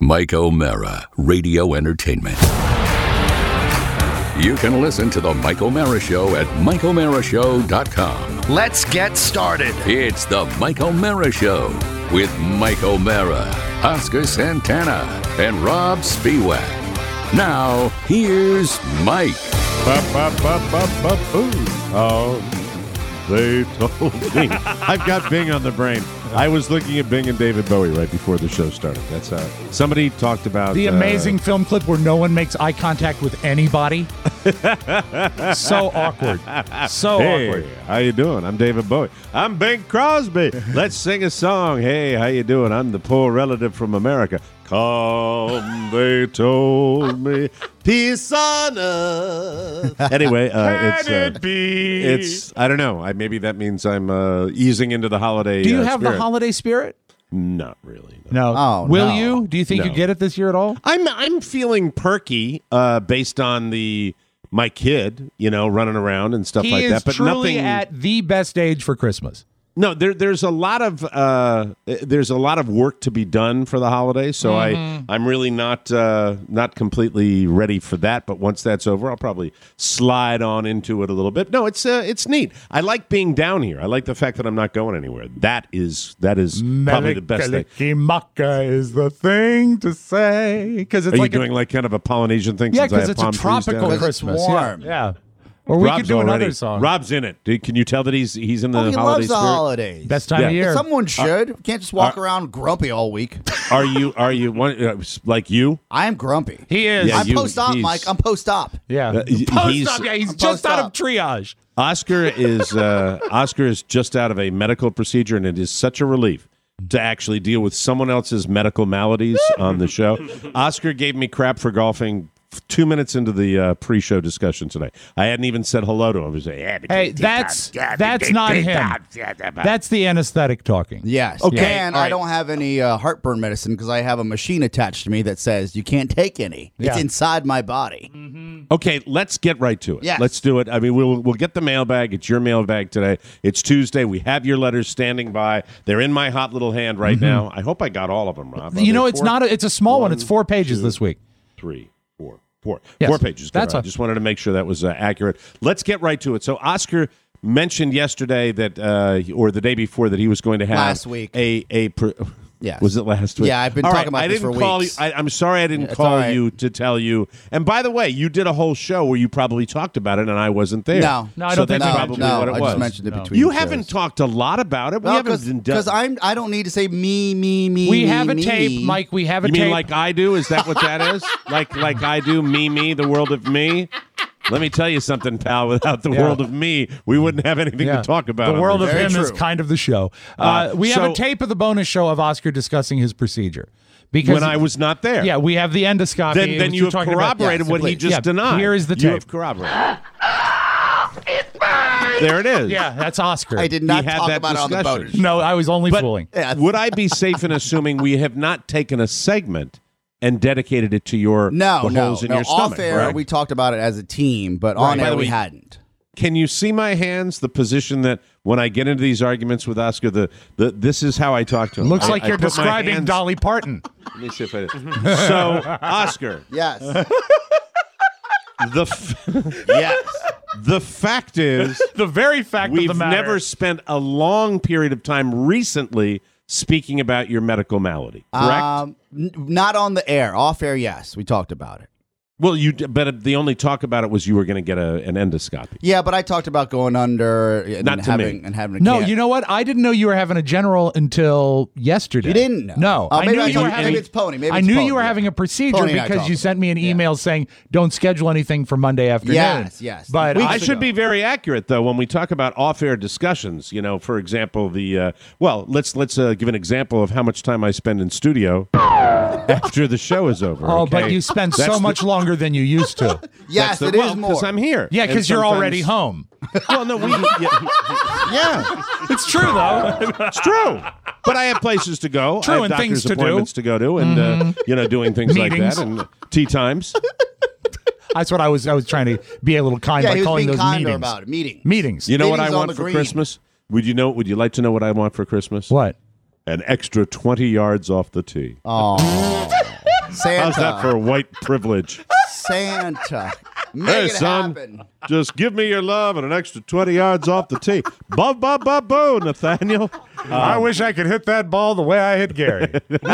Mike O'Mara, Radio Entertainment. You can listen to The Mike O'Mara Show at MikeO'MaraShow.com. Let's get started. It's The Mike O'Mara Show with Mike O'Mara, Oscar Santana, and Rob Spiewak. Now, here's Mike. They told me. I've got Bing on the brain. I was looking at Bing and David Bowie right before the show started. That's how somebody talked about the amazing film clip where no one makes eye contact with anybody. So awkward. So awkward. How you doing? I'm David Bowie. I'm Bing Crosby. Let's sing a song. Hey, how you doing? I'm the poor relative from America. Come, they told me, peace on earth. Anyway, it's I don't know. Maybe that means I'm easing into the holiday. Do you have spirit. the holiday spirit? Not really. No. Oh, Will no. you? Do you think you get it this year at all? I'm feeling perky based on my kid, running around and stuff like that. But truly nothing at the best age for Christmas. No, there's a lot of work to be done for the holidays, so I'm really not completely ready for that. But once that's over, I'll probably slide on into it a little bit. No, it's neat. I like being down here. I like the fact that I'm not going anywhere. That is probably the best thing. Kalikimaka is the thing to say because it's Are like you doing like kind of a Polynesian thing? Yeah, because it's a tropical Christmas. It's warm. Yeah. Or we could do another song. Rob's in it. Can you tell that he's in the he holiday loves the spirit? holidays. Best time of year. Someone should. Can't just walk around grumpy all week. Are you one like you? I am grumpy. He is. Yeah, I'm post-op, Mike. I'm post-op. Yeah. He's He's just out of post-op. triage. Oscar is just out of a medical procedure, and it is such a relief to actually deal with someone else's medical maladies on the show. Oscar gave me crap for golfing 2 minutes into the pre-show discussion today. I hadn't even said hello to him. I was like, Hey, that's not him. That's the anesthetic talking. Yes. Okay, And all right. I don't have any heartburn medicine because I have a machine attached to me that says you can't take any. Yeah. It's inside my body. Okay, let's get right to it. Yes. Let's do it. I mean, we'll get the mailbag. It's your mailbag today. It's Tuesday. We have your letters standing by. They're in my hot little hand right now. I hope I got all of them, Rob. Are You know, there it's four? not. It's a small one. It's 4 pages this week. 3, 4. Yes. 4 pages. That's I a- just wanted to make sure that was accurate. Let's get right to it. So Oscar mentioned yesterday that, or the day before, that he was going to have Last week. Yes. Was it last week? Yeah, I've been All talking right, about this for call weeks. You, I'm sorry I didn't It's call all right. you to tell you. And by the way, you did a whole show where you probably talked about it, and I wasn't there. No, I so don't think that's we probably no, what it I was. just mentioned it between. You shows. haven't talked a lot about it. We No, haven't done. because I don't need to say me. We have a me. tape, Mike. We have a You tape. mean like I do? Is that what that is? like I do, me, the world of me? Let me tell you something, pal. Without the world of me, we wouldn't have anything to talk about. The world of Very him is true. kind of the show. We have a tape of the bonus show of Oscar discussing his procedure. Because when I was not there. Yeah, we have the endoscopy. Then you have talking about- corroborated Yes, what he please. just Yeah, denied. here is the You tape. have corroborated. There it is. Yeah, that's Oscar. I did not had talk that about it on the discussion. bonus. No, I was only But fooling. would I be safe in assuming we have not taken a segment and dedicated it to your the holes in your stomach? Off air, correct? we talked about it as a team, but on By air the we way- hadn't. Can you see my hands? The position that when I get into these arguments with Oscar, this is how I talk to him. Looks like I you're put my describing hands- Dolly Parton. Let me see if I did. So, Oscar, Yes. yes. The fact is, The very fact we've of the matter. never spent a long period of time recently speaking about your medical malady. Correct? Not on the air. Off air, yes. We talked about it. Well, but the only talk about it was you were going to get an endoscopy. Yeah, but I talked about going under and Not to having me. and having a No, can. you know what? I didn't know you were having a general until yesterday. You didn't know? No, Oh, I maybe knew I you told were you- having. maybe it's Pony. Maybe I it's knew Pony, you were yeah. having a procedure Pony and I because you talked. sent me an email saying don't schedule anything for Monday afternoon. Yes. But Weeks I ago. should be very accurate though when we talk about off-air discussions. For example, let's give an example of how much time I spend in studio after the show is over. Oh, okay? but you spend That's so the- much longer than you used to. Yes, it is more. because I'm here. Yeah, And because you're sometimes- already home. Well, no, yeah, It's true though. it's true. But I have places to go. True, I have and doctor's things to do. appointments to go to, and doing things Meetings. like that, and tea times. That's what I was trying to be a little kind Yeah, by he was calling being those kinder meetings. about it. Meetings. Meetings. You know what I Meetings on want the for green. Christmas? Would you like to know what I want for Christmas? What? An extra 20 yards off the tee. Oh. Santa. How's that for white privilege? Santa. Make Hey, it son, happen. just give me your love and an extra 20 yards off the tee. Boo, Nathaniel. I wish I could hit that ball the way I hit Gary.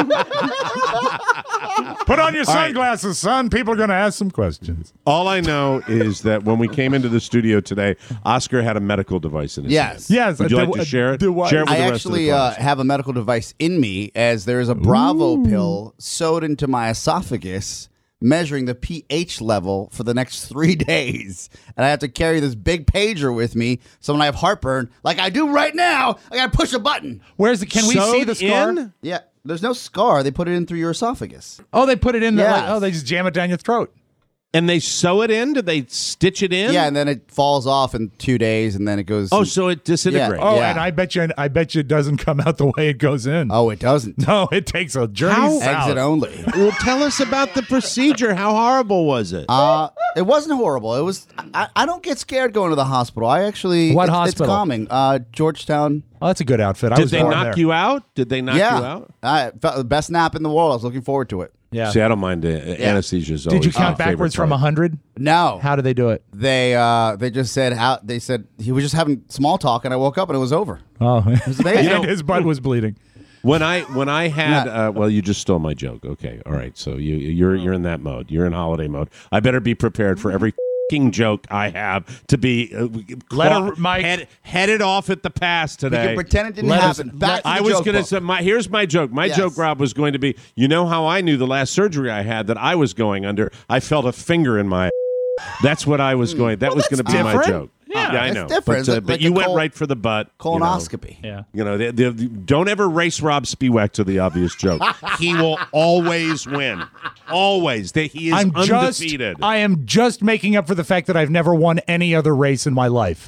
Put on your sunglasses, son. People are going to ask some questions. All I know is that when we came into the studio today, Oscar had a medical device in his hand. Yes. Would you like to share it? Share it with I the rest actually of the class. have a medical device in me, as there is a Bravo pill sewed into my esophagus, measuring the pH level for the next 3 days. And I have to carry this big pager with me, so when I have heartburn, like I do right now, I got to push a button. Where's the? Can we see the scar? in? Yeah, there's no scar. They put it in through your esophagus. Oh, they put it in. Yes. They just jam it down your throat. And they sew it in? Do they stitch it in? Yeah, and then it falls off in 2 days, and then it goes. Oh, so it disintegrates. Oh, Yeah. and I bet you it doesn't come out the way it goes in. Oh, it doesn't. No, it takes a journey How- south. Exit only. Well, tell us about the procedure. How horrible was it? It wasn't horrible. It was. I don't get scared going to the hospital. I actually. What it's hospital? calming. Georgetown. Oh, that's a good outfit. I Did was they born knock there. you out? Did they knock you out? I felt the best nap in the world. I was looking forward to it. Yeah. See, I don't mind anesthesia. Did you count backwards from 100? No, How did they do it? they just said how they said he was just having small talk, and I woke up and it was over. Oh, amazing. and his butt was bleeding. When I had well, you just stole my joke. Okay, all right. So you're in that mode. You're in holiday mode. I better be prepared for every f***ing joke I have to be headed off at the pass We today. can pretend it didn't Let us- happen. Back to the I was joke going to book. say, here's my joke. My Yes. joke, Rob, was going to be, you know how I knew the last surgery I had that I was going under? I felt a finger in my That's what I was going. That was going to be my different. joke. Yeah, I that's know. different. But, It's but like you a went right for the butt. colonoscopy. Yeah. You know, don't ever race Rob Spiewak to the obvious joke. He will always win. Always. He is undefeated. I am just making up for the fact that I've never won any other race in my life.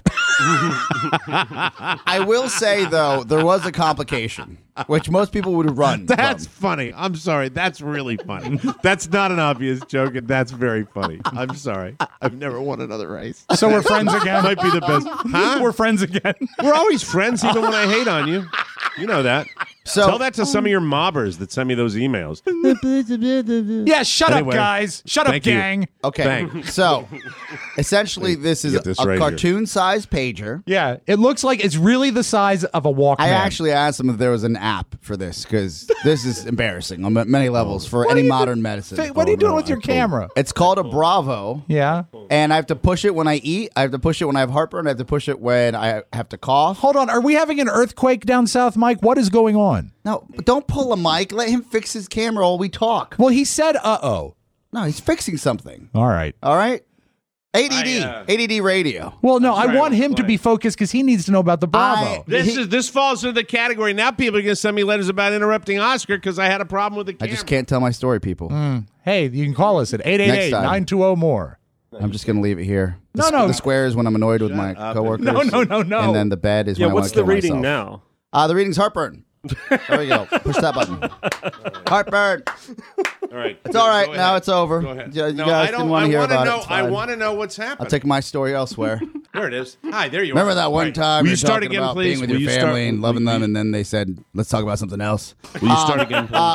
I will say though, there was a complication, which most people would run. That's from. funny. I'm sorry. That's really funny. That's not an obvious joke, and that's very funny. I'm sorry. I've never won another race. So we're friends again. Might be the best. Huh? We're friends again. We're always friends, even when I hate on you. You know that. So Tell that to some of your mobbers that send me those emails. Yeah, shut Anyway, up, guys. Shut up, thank you. gang. okay, Thanks. so essentially, this is Get this a right here. cartoon-sized pager. Yeah, it looks like it's really the size of a Walkman. I actually asked them if there was an app for this because this is embarrassing on many levels for any modern medicine. What are you doing with your camera? It's called a Bravo, Yeah. and I have to push it when I eat. I have to push it when I have heartburn. I have to push it when I have to cough. Hold on. Are we having an earthquake down south, Mike? What is going on? No, but don't pull a mic. Let him fix his camera while we talk. Well, he said, uh-oh. No, he's fixing something. All right. All right? ADD radio. Well, no, I want him to be focused because he needs to know about the Bravo. This falls into the category. Now people are going to send me letters about interrupting Oscar because I had a problem with the I camera. just can't tell my story, people. Hey, you can call us at Next time. 888-920-MORE. I'm just going to leave it here. No, no. The square is when I'm annoyed with my coworkers. No. And then the bed is when I want what's to kill the reading myself. now? The reading's heartburn. There we go. Push that button. Heartburn. All right. It's all right. Go Now ahead. it's over. Go ahead. You guys No, I didn't don't. want I to hear want to about know. it. It's I fine. want to know what's happening. I'll take my story elsewhere. There it is. Hi, there you are. Remember that one Right. time Will you're you start talking again, about please? being with Will your you family start- and loving will them, you- and then they said, let's talk about something else. Will you start again, please?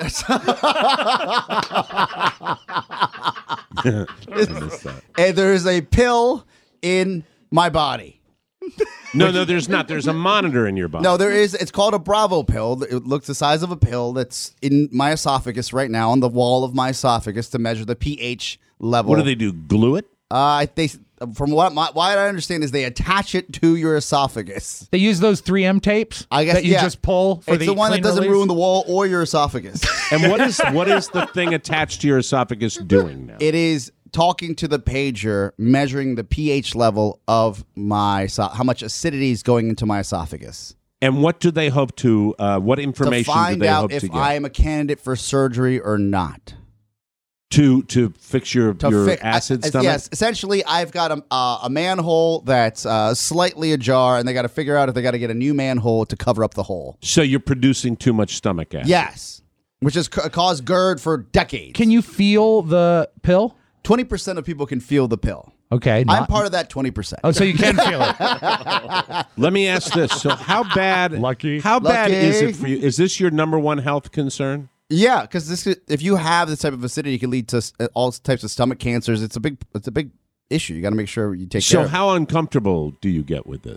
What? Hey, there is a pill in my body. No, there's not. There's a monitor in your body. No, there is. It's called a Bravo pill. It looks the size of a pill that's in my esophagus right now, on the wall of my esophagus to measure the pH level. What do they do? Glue it? From what I understand is they attach it to your esophagus. They use those 3M tapes I guess that you yeah. just pull for it's the the one that clean doesn't release? ruin the wall or your esophagus. And what is the thing attached to your esophagus doing now? It is talking to the pager, measuring the pH level of how much acidity is going into my esophagus. And what do they hope to? What To information do find they out hope if to get? I am a candidate for surgery or not. To fix your Fix- acid stomach. Yes, essentially, I've got a manhole that's slightly ajar, and they got to figure out if they got to get a new manhole to cover up the hole. So you're producing too much stomach acid. Yes, which has caused GERD for decades. Can you feel the pill? 20% of people can feel the pill. Okay. I'm part of that 20%. Oh, so you can feel it. Let me ask this: so how bad? Lucky. How bad Lucky. is it for you? Is this your number one health concern? Yeah, because if you have this type of acidity, it can lead to all types of stomach cancers. It's a big issue. You got to make sure you take care So of it. how uncomfortable do you get with this?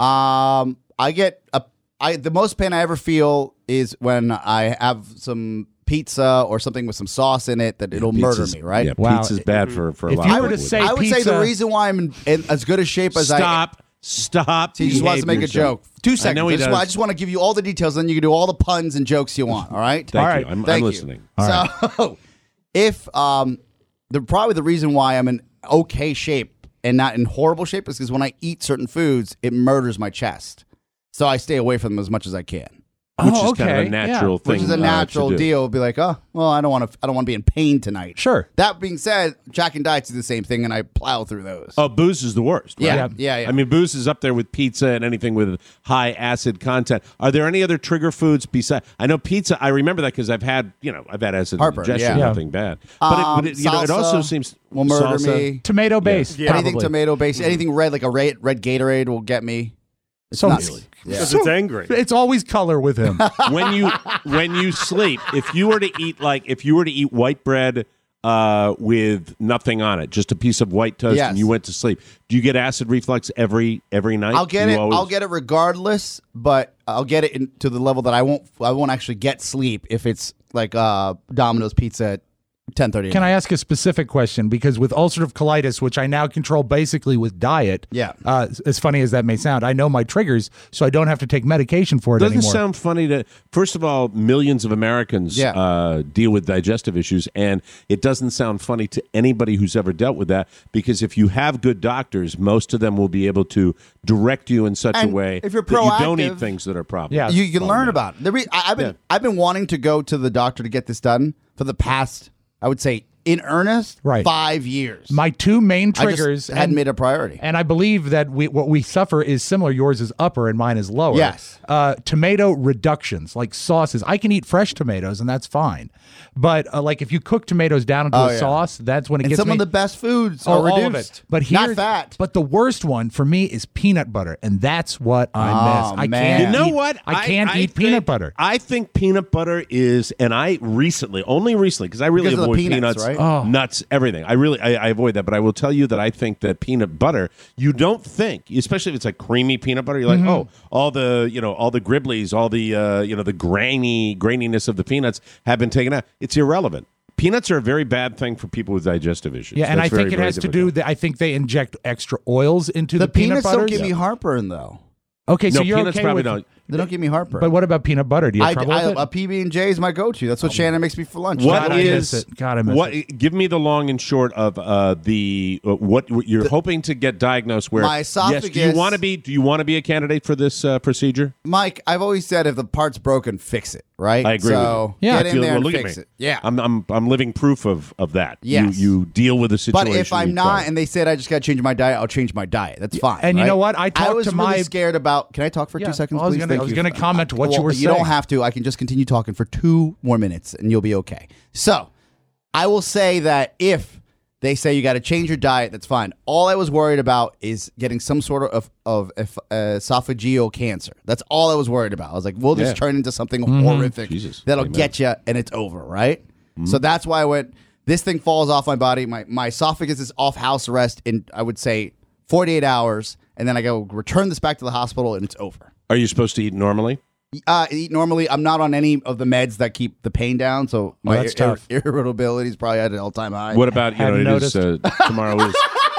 I get the most pain I ever feel is when I have some pizza or something with some sauce in it that it'll murder me, right? Yeah, Wow. pizza's bad for a If lot you of were people to with say it. I would say the pizza- reason why I'm in as good a shape as Stop. he just wants to make a joke. 2 seconds. I know he does. I just want to give you all the details, then you can do all the puns and jokes you want. All right. Thank All you. right. I'm Thank you. listening. So, if probably the reason why I'm in okay shape and not in horrible shape is because when I eat certain foods, it murders my chest. So I stay away from them as much as I can. Which is okay. kind of a natural thing. Which is a natural to do. deal. Be like, oh, well, I don't want to be in pain tonight. Sure. That being said, Jack and Diets do the same thing, and I plow through those. Oh, booze is the worst. Right? Yeah. I mean, booze is up there with pizza and anything with high acid content. Are there any other trigger foods besides? I know pizza. I remember that because I've had acid Heartburn, indigestion. yeah. Nothing bad. But it also salsa seems will murder salsa. me. Tomato based. Anything tomato based, anything red, like a red Gatorade will get me. It's So- nuts. Really? Yeah. Because it's angry. It's always color with him. when you sleep, if you were to eat white bread with nothing on it, just a piece of white toast, Yes. and you went to sleep, do you get acid reflux every night? I'll get Do it. you always- I'll get it regardless, but I'll get it to the level that I won't actually get sleep if it's like Domino's pizza at 10:30. Can I ask a specific question? Because with ulcerative colitis, which I now control basically with diet, as funny as that may sound, I know my triggers, so I don't have to take medication for it Doesn't anymore. sound funny to. First of all, millions of Americans deal with digestive issues, and it doesn't sound funny to anybody who's ever dealt with that. Because if you have good doctors, most of them will be able to direct you in such And a way if you're that you don't proactive- eat things that are problems. Yeah. You can learn about it. I've been wanting to go to the doctor to get this done for the past, I would say, in earnest, Right. 5 years. My two main I triggers, just hadn't made a priority. and I believe that what we suffer is similar. Yours is upper and mine is lower. Yes. Tomato reductions, like sauces. I can eat fresh tomatoes, and that's fine. But like if you cook tomatoes down into a sauce, that's when it And gets some me. of the best foods Oh, are all reduced. of it. But not here's, fat. But the worst one for me is peanut butter, and that's what I miss. I man. can't. You know eat, what? I can't eat think- peanut butter. I think peanut butter is, and I only recently, because I really Because of the avoid peanuts, peanuts, right? nuts, everything. I avoid that, but I will tell you that I think that peanut butter, you don't think, especially if it's like creamy peanut butter, you're like, oh, all the gribblies, all the the graininess of the peanuts have been taken out. It's irrelevant. Peanuts are a very bad thing for people with digestive issues. Yeah, and That's I think very, it very has to difficult. do. I think they inject extra oils into the the peanut peanuts butter. don't give me heartburn, though. Okay, so No, you're peanuts okay probably with. don't. They don't give me heartburn. But what about peanut butter? Do you have trouble with it? A PB&J is my go-to. That's what Shannon makes me for lunch. What God, I miss is it. God, I miss what? it. Give me the long and short of what you're hoping to get diagnosed. Where My Yes, esophagus- do you want to be a candidate for this procedure? Mike, I've always said if the part's broken, fix it, right? I agree so with you. Yeah. get I in feel- there well, and look fix at me. it. Yeah. I'm living proof of that. Yes. You deal with the situation. But if I'm you not, try. and they said I just got to change my diet, I'll change my diet. That's fine. And you right? know what? I talked was to really my- scared about. Can I talk for Yeah, 2 seconds, I was please? gonna- Thank I was you. gonna comment to what you Well, were You don't saying. have to. I can just continue talking for 2 more minutes, and you'll be okay. So, I will say that if they say you got to change your diet, that's fine. All I was worried about is getting some sort of esophageal cancer. That's all I was worried about. I was like, we'll just Yeah. turn into something horrific Jesus. that'll Amen. get you, and it's over, right? So that's why I went. This thing falls off my body. My esophagus is off house arrest in, I would say, 48 hours, and then I go return this back to the hospital, and it's over. Are you supposed to eat normally? Eat normally. I'm not on any of the meds that keep the pain down, so my that's tough. irritability is probably at an all-time high. What about Hadn't it is tomorrow is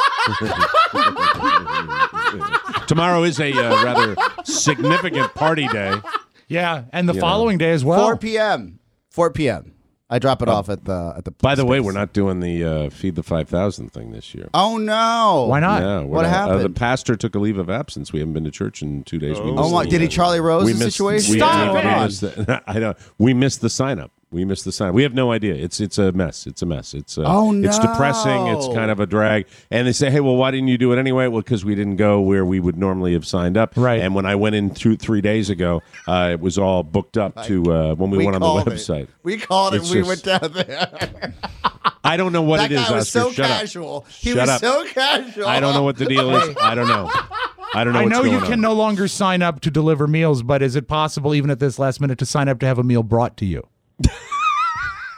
tomorrow is a rather significant party day. Yeah, and the following day as well. 4 p.m. 4 p.m. I drop it off at the. By the way, space. we're not doing the Feed the 5,000 thing this year. Oh no! Why not? Yeah, we're What not. happened? The pastor took a leave of absence. We haven't been to church in 2 days. We Oh missed my! the, Did he Charlie Rose we the missed- situation? we- Stop we it! missed the- I know. We missed the sign up. We missed the sign. We have no idea. It's a mess. It's a mess. It's Oh, It's no. depressing. It's kind of a drag. And they say, hey, well, why didn't you do it anyway? Well, because we didn't go where we would normally have signed up. Right. And when I went in 3 days ago, it was all booked up to when we went on the called it. website. We called it. It's We just- went down there. I don't know what That it is. guy was Oscar. so Shut up. casual. He Shut was up. so casual. I don't know what the deal is. I don't know. I don't know. I what's know you going can on. no longer sign up to deliver meals, but is it possible, even at this last minute, to sign up to have a meal brought to you?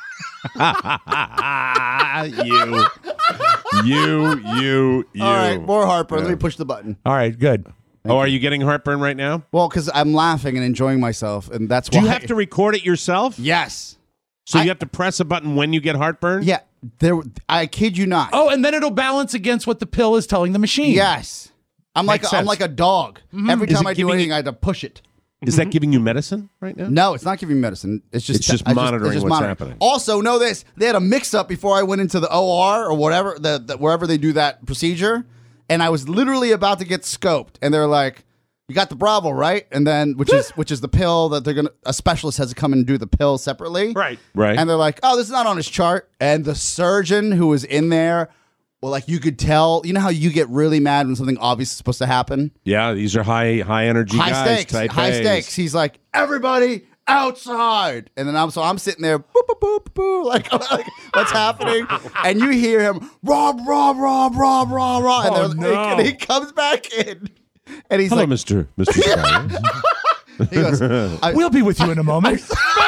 You. All right, more heartburn. Let me push the button. All right, good. Are you getting heartburn right now? Well, because I'm laughing and enjoying myself, and that's Do why. you have to record it yourself? Yes. So you have to press a button when you get heartburn? Yeah. I kid you not. Oh, and then it'll balance against what the pill is telling the machine. Yes. I'm like a dog. Every time I do anything, I have to push it. Is that giving you medicine right now? No, it's not giving me medicine. It's just monitoring what's happening. Also, know this: they had a mix-up before I went into the OR or whatever, wherever they do that procedure, and I was literally about to get scoped, and they're like, "You got the Bravo, right?" And then which is the pill that a specialist has to come and do the pill separately, Right. And they're like, "Oh, this is not on his chart," and the surgeon who was in there. Well, like you could tell, you know how you get really mad when something obvious is supposed to happen? Yeah, these are high energy guys. High stakes. He's like, everybody outside. And then I'm sitting there, boop, boop, boop, boop, like what's happening? And you hear him, Rob. And he comes back in. And he's Hello, like, Mr. Steiner. he goes, We'll be with you in a moment.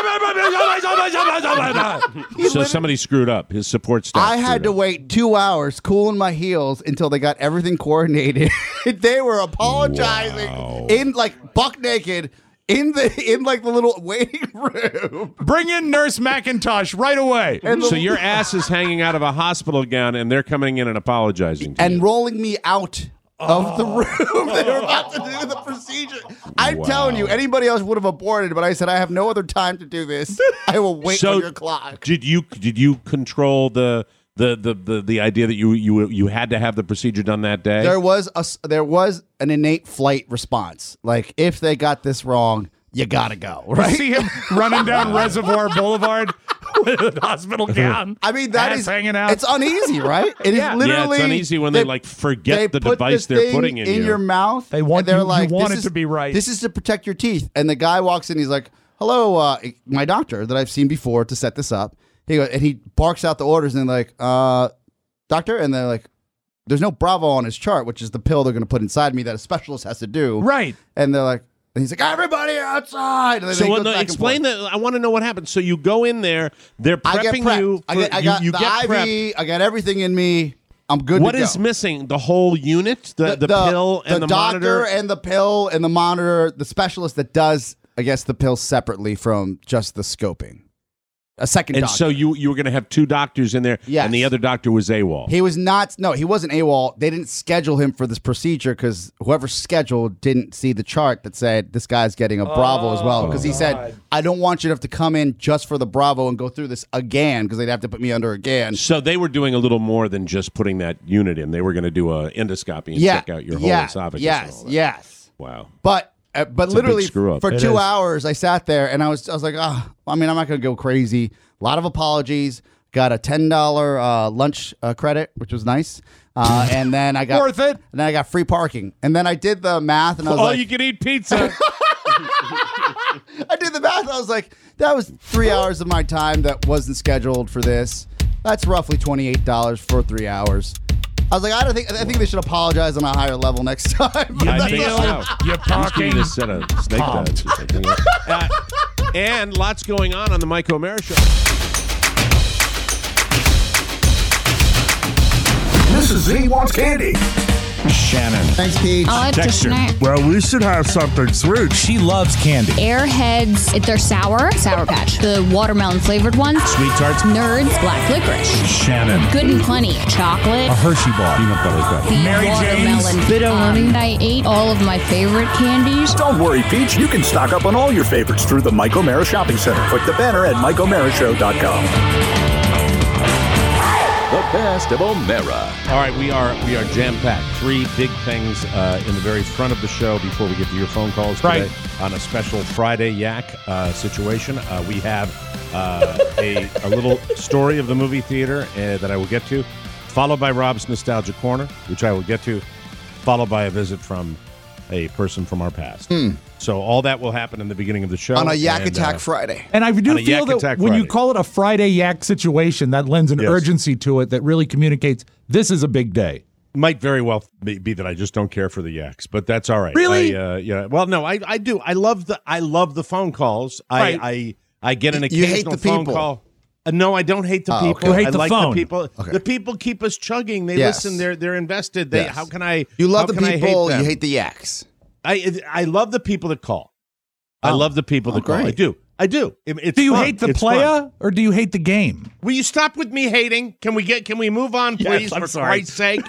So somebody screwed up. His support staff. I had to wait 2 hours cooling my heels until they got everything coordinated. They were apologizing in like buck naked in like the little waiting room. Bring in Nurse McIntosh right away. So your ass is hanging out of a hospital gown, and they're coming in and apologizing to you. And rolling me out of the room. They were about to do the procedure. I'm telling you, anybody else would have aborted, but I said I have no other time to do this. I will wait on your clock. Did you control the idea that you had to have the procedure done that day? There was an innate flight response. Like if they got this wrong, you gotta go. Right? See him running down Reservoir Boulevard with a hospital gown. I mean, that is hanging out. It's uneasy, right? It is literally. Yeah, it's uneasy when they forget the device they're putting in your mouth. They want they're you like, want this it to be right. This is to protect your teeth. And the guy walks in. He's like, "Hello, my doctor that I've seen before to set this up." He goes, and he barks out the orders and they're like, "Doctor," and they're like, "There's no Bravo on his chart, which is the pill they're going to put inside me that a specialist has to do." Right. And they're like. And he's like, everybody outside. And so explain that. I want to know what happens. So you go in there. They're prepping you. I got the IV. I got everything in me. I'm good to go. What is missing? The whole unit? The pill and the monitor? The doctor and the pill and the monitor. The specialist that does, I guess, the pill separately from just the scoping. A second doctor. And so you were going to have two doctors in there, and the other doctor was AWOL. He was not. No, he wasn't AWOL. They didn't schedule him for this procedure because whoever scheduled didn't see the chart that said this guy's getting a Bravo as well. Because he said, I don't want you to have to come in just for the Bravo and go through this again because they'd have to put me under again. So they were doing a little more than just putting that unit in. They were going to do an endoscopy and check out your whole esophagus. Yes. Wow. But literally for 2 hours I sat there and I was like, I mean, I'm not going to go crazy. A lot of apologies. Got a $10 lunch credit, which was nice. And then I got worth it. And then I got free parking. And then I did the math and I was like, you can eat pizza. I did the math. I was like, that was 3 hours of my time that wasn't scheduled for this. That's roughly $28 for 3 hours. I was like, I think they should apologize on a higher level next time. I think so. You're parking. Just set a snake beds or something. And lots going on the Mike O'Mara Show. Mrs. Z wants candy. Shannon. Thanks, Peach. I like to snack. Well, we should have something sweet. She loves candy. Airheads, if they're sour, Sour Patch. The watermelon flavored ones, Sweet Tarts. Nerds, Black Licorice. Shannon. Good and Plenty, chocolate. A Hershey bar. Peanut butter cup. The Mary watermelon. Jane's. Bit of honey. I ate all of my favorite candies. Don't worry, Peach. You can stock up on all your favorites through the Mike O'Mara Shopping Center. Click the banner at MikeO'MaraShow.com. The best of O'Mara. All right, we are jam-packed. Three big things in the very front of the show before we get to your phone calls today. Right. On a special Friday Yak situation. We have a little story of the movie theater that I will get to, followed by Rob's Nostalgia Corner, which I will get to, followed by a visit from a person from our past. So all that will happen in the beginning of the show. On a Yak Attack Friday. And I do feel that when you Friday. call it a Friday Yak situation, that lends an urgency to it that really communicates this is a big day. Might very well be that I just don't care for the Yaks, but that's all right. Really? Yeah. Well, no, I do. I love the phone calls. Right. I get an You hate occasional the phone people. call. No, I don't hate the people. okay. You hate I the like phone. the people. Okay. The people keep us chugging. They Yes. listen. They're invested. Yes. How can I? You love how the can I people. hate them? You hate the yaks. I love the people that call. I love the people that call. great. I do. It's Do you fun. hate the It's player fun. or do you hate the game? Will you stop with me hating? Can we move on, please? I'm For sorry. Christ's sake.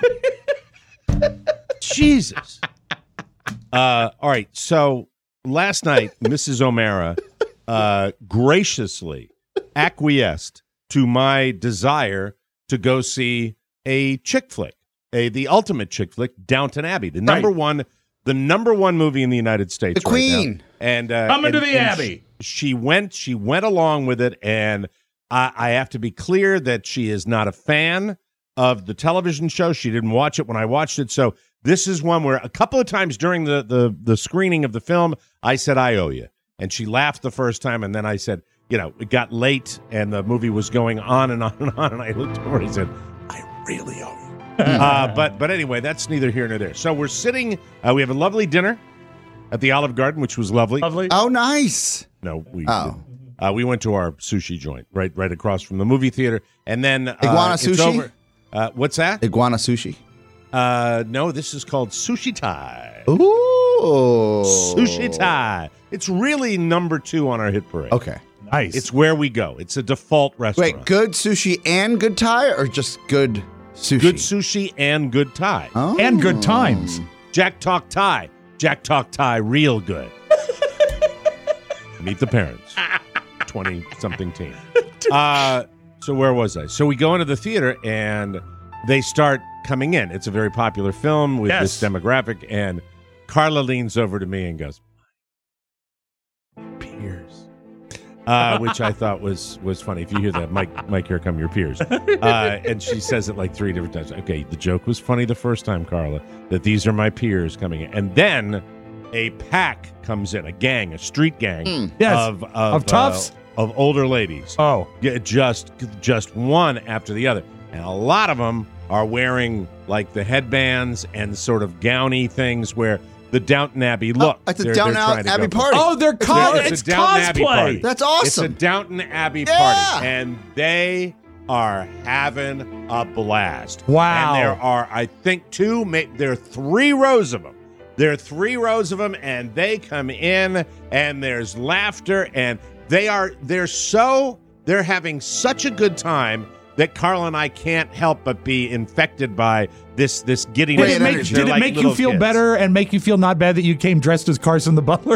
Jesus. All right. So last night, Mrs. O'Mara graciously acquiesced to my desire to go see a chick flick, the ultimate chick flick, Downton Abbey, the number one movie in the United States. The right now. Queen. And Coming to the Abbey. She went along with it, and I have to be clear that she is not a fan of the television show. She didn't watch it when I watched it. So this is one where a couple of times during the screening of the film, I said, I owe you. And she laughed the first time, and then I said, it got late, and the movie was going on and on and on, and I looked over and I said, I really owe you. But anyway, that's neither here nor there. So we're sitting, we have a lovely dinner at the Olive Garden, which was lovely. Oh, nice. No, we went to our sushi joint right across from the movie theater, and then Iguana it's sushi? over. What's that? Iguana sushi. No, this is called Sushi Thai. Ooh. Sushi Thai. It's really number 2 on our hit parade. Okay. Nice. It's where we go. It's a default restaurant. Wait, good sushi and good Thai, or just good sushi? Good sushi and good Thai. Oh. and good times. Jack Talk Thai. Jack Talk Thai, real good. Meet the parents. 20-something teen. So where was I? So we go into the theater, and they start coming in. It's a very popular film with this demographic, and Carla leans over to me and goes, peers. Which I thought was funny. If you hear that, Mike, here come your peers. And she says it like 3 different times. Okay, the joke was funny the first time, Carla, that these are my peers coming in. And then a pack comes in, a gang, a street gang of toughs? of older ladies. Oh. Yeah, just one after the other. And a lot of them are wearing like the headbands and sort of gowny things where the Downton Abbey look. It's a Downton Abbey party. Oh, they're It's a Downton Abbey party. That's awesome. It's a Downton Abbey Yeah. party, and they are having a blast. Wow. And there are, I think, there are 3 rows of them. There are 3 rows of them, and they come in, and there's laughter, and they're having such a good time that Carla and I can't help but be infected by this giddiness. Did it make you feel better and make you feel not bad that you came dressed as Carson the Butler?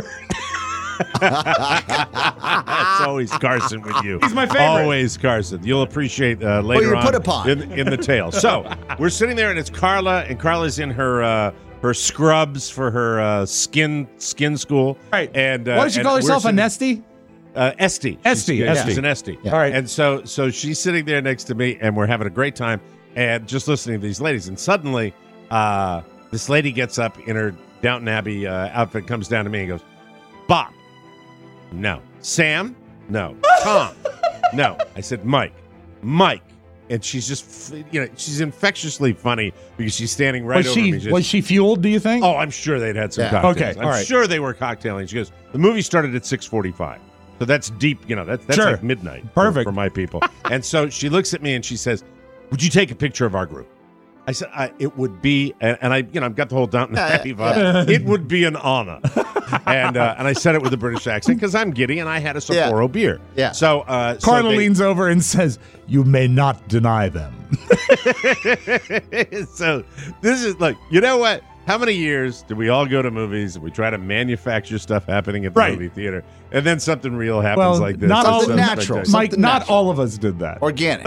It's always Carson with you. He's my favorite. Always Carson. You'll appreciate later you're on put upon. in the tale. So we're sitting there, and it's Carla, and Carla's in her scrubs for her skin school. Right. And Why does she call herself a Nesty? Esty. Esty, She's an Esty. All right. And so she's sitting there next to me, and we're having a great time, and just listening to these ladies. And suddenly, this lady gets up in her Downton Abbey outfit, comes down to me and goes, Bob. No. Sam? No. Tom? No. I said, Mike. And she's just, she's infectiously funny because she's standing right over me. Was she fueled, do you think? Oh, I'm sure they'd had some Yeah. cocktails. Okay, all I'm right. sure they were cocktailing. She goes, the movie started at 6:45. So that's deep, that's Sure. like midnight Perfect. for my people. And so she looks at me and she says, would you take a picture of our group? I said, it would be, and I've got the whole Downton Abbey vibe. It would be an honor. And I said it with a British accent because I'm giddy and I had a Sapporo beer. Yeah. So Carla leans over and says, you may not deny them. So this is, look, you know what? How many years do we all go to movies and we try to manufacture stuff happening at the movie theater, and then something real happens like this? Not all Something natural. spectacular. Mike, not all of us did that. Organic.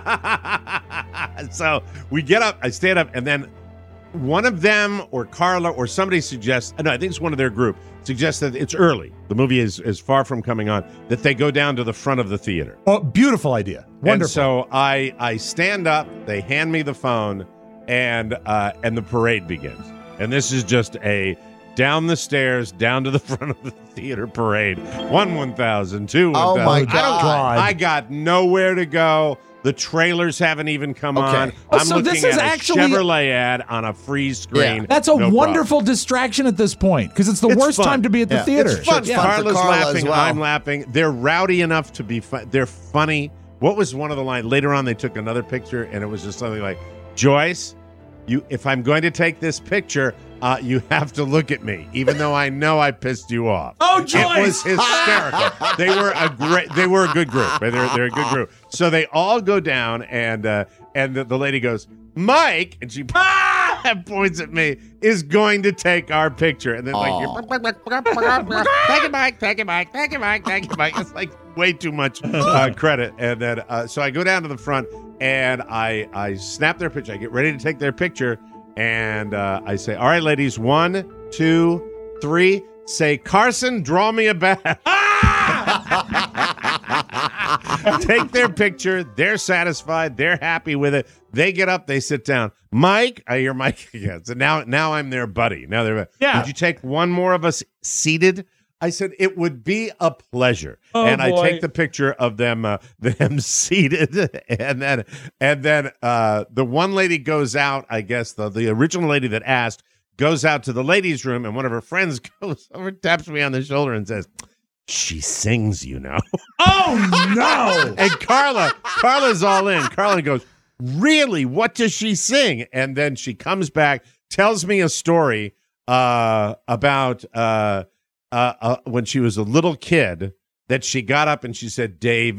So we get up, I stand up, and then one of them or Carla or somebody suggests, no, I think it's one of their group, suggests that it's early. The movie is far from coming on, that they go down to the front of the theater. Oh, beautiful idea. Wonderful. And so I stand up, they hand me the phone, and the parade begins. And this is just a down the stairs, down to the front of the theater parade. 1,000, 2,000. Oh, my God. I got nowhere to go. The trailers haven't even come on. Oh, I'm so looking this is at a actually- Chevrolet ad on a freeze screen. Yeah. That's a No wonderful problem. distraction at this point because it's the It's worst fun. time to be at the Yeah. theater. It's fun. It's fun for Carla's Carla as laughing. well. I'm laughing. They're rowdy enough to be fun. They're funny. What was one of the lines? Later on, they took another picture, and it was just something like, Joyce, if I'm going to take this picture, you have to look at me, even though I know I pissed you off. Oh, Joyce! It was hysterical. They were a good group. They're a good group. So they all go down, and the lady goes, Mike, and she points at me, is going to take our picture. And then thank you, Mike. It's like way too much credit. And then so I go down to the front, and I snap their picture. I get ready to take their picture, and I say, all right, ladies, 1, 2, 3. Say, Carson, draw me a bath. Take their picture. They're satisfied. They're happy with it. They get up. They sit down. Mike, I hear Mike again. So now I'm their buddy. Now they're Would you take one more of us seated? I said it would be a pleasure. And I take the picture of them seated, and then the one lady goes out. I guess the original lady that asked goes out to the ladies' room, and one of her friends goes over, taps me on the shoulder, and says, she sings, you know. Oh, no. And Carla's all in. Carla goes, really? What does she sing? And then she comes back, tells me a story about when she was a little kid, that she got up and she said,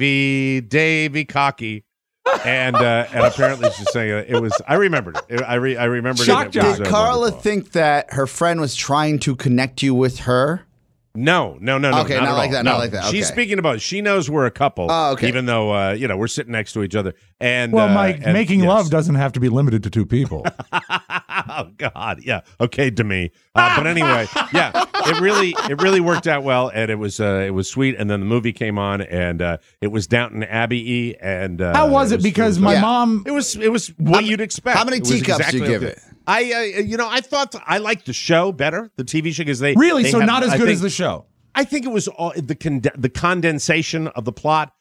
Davy Cocky. And apparently she's saying it was. I remembered it. I remembered it. Did Carla think that her friend was trying to connect you with her? No. Okay, not like that. No. Not like that. Okay. She's speaking about. She knows we're a couple. Oh, okay. Even though we're sitting next to each other. And Mike, and, making love doesn't have to be limited to two people. Oh God, yeah. Okay, to me. But anyway, yeah. It really worked out well, and it was sweet. And then the movie came on, and it was Downton Abbey. And how was it? Because my mom. It was what you'd expect. How many teacups do you give it? I thought I liked the show better, the TV show, because they not as good as the show. I think it was all the condensation of the plot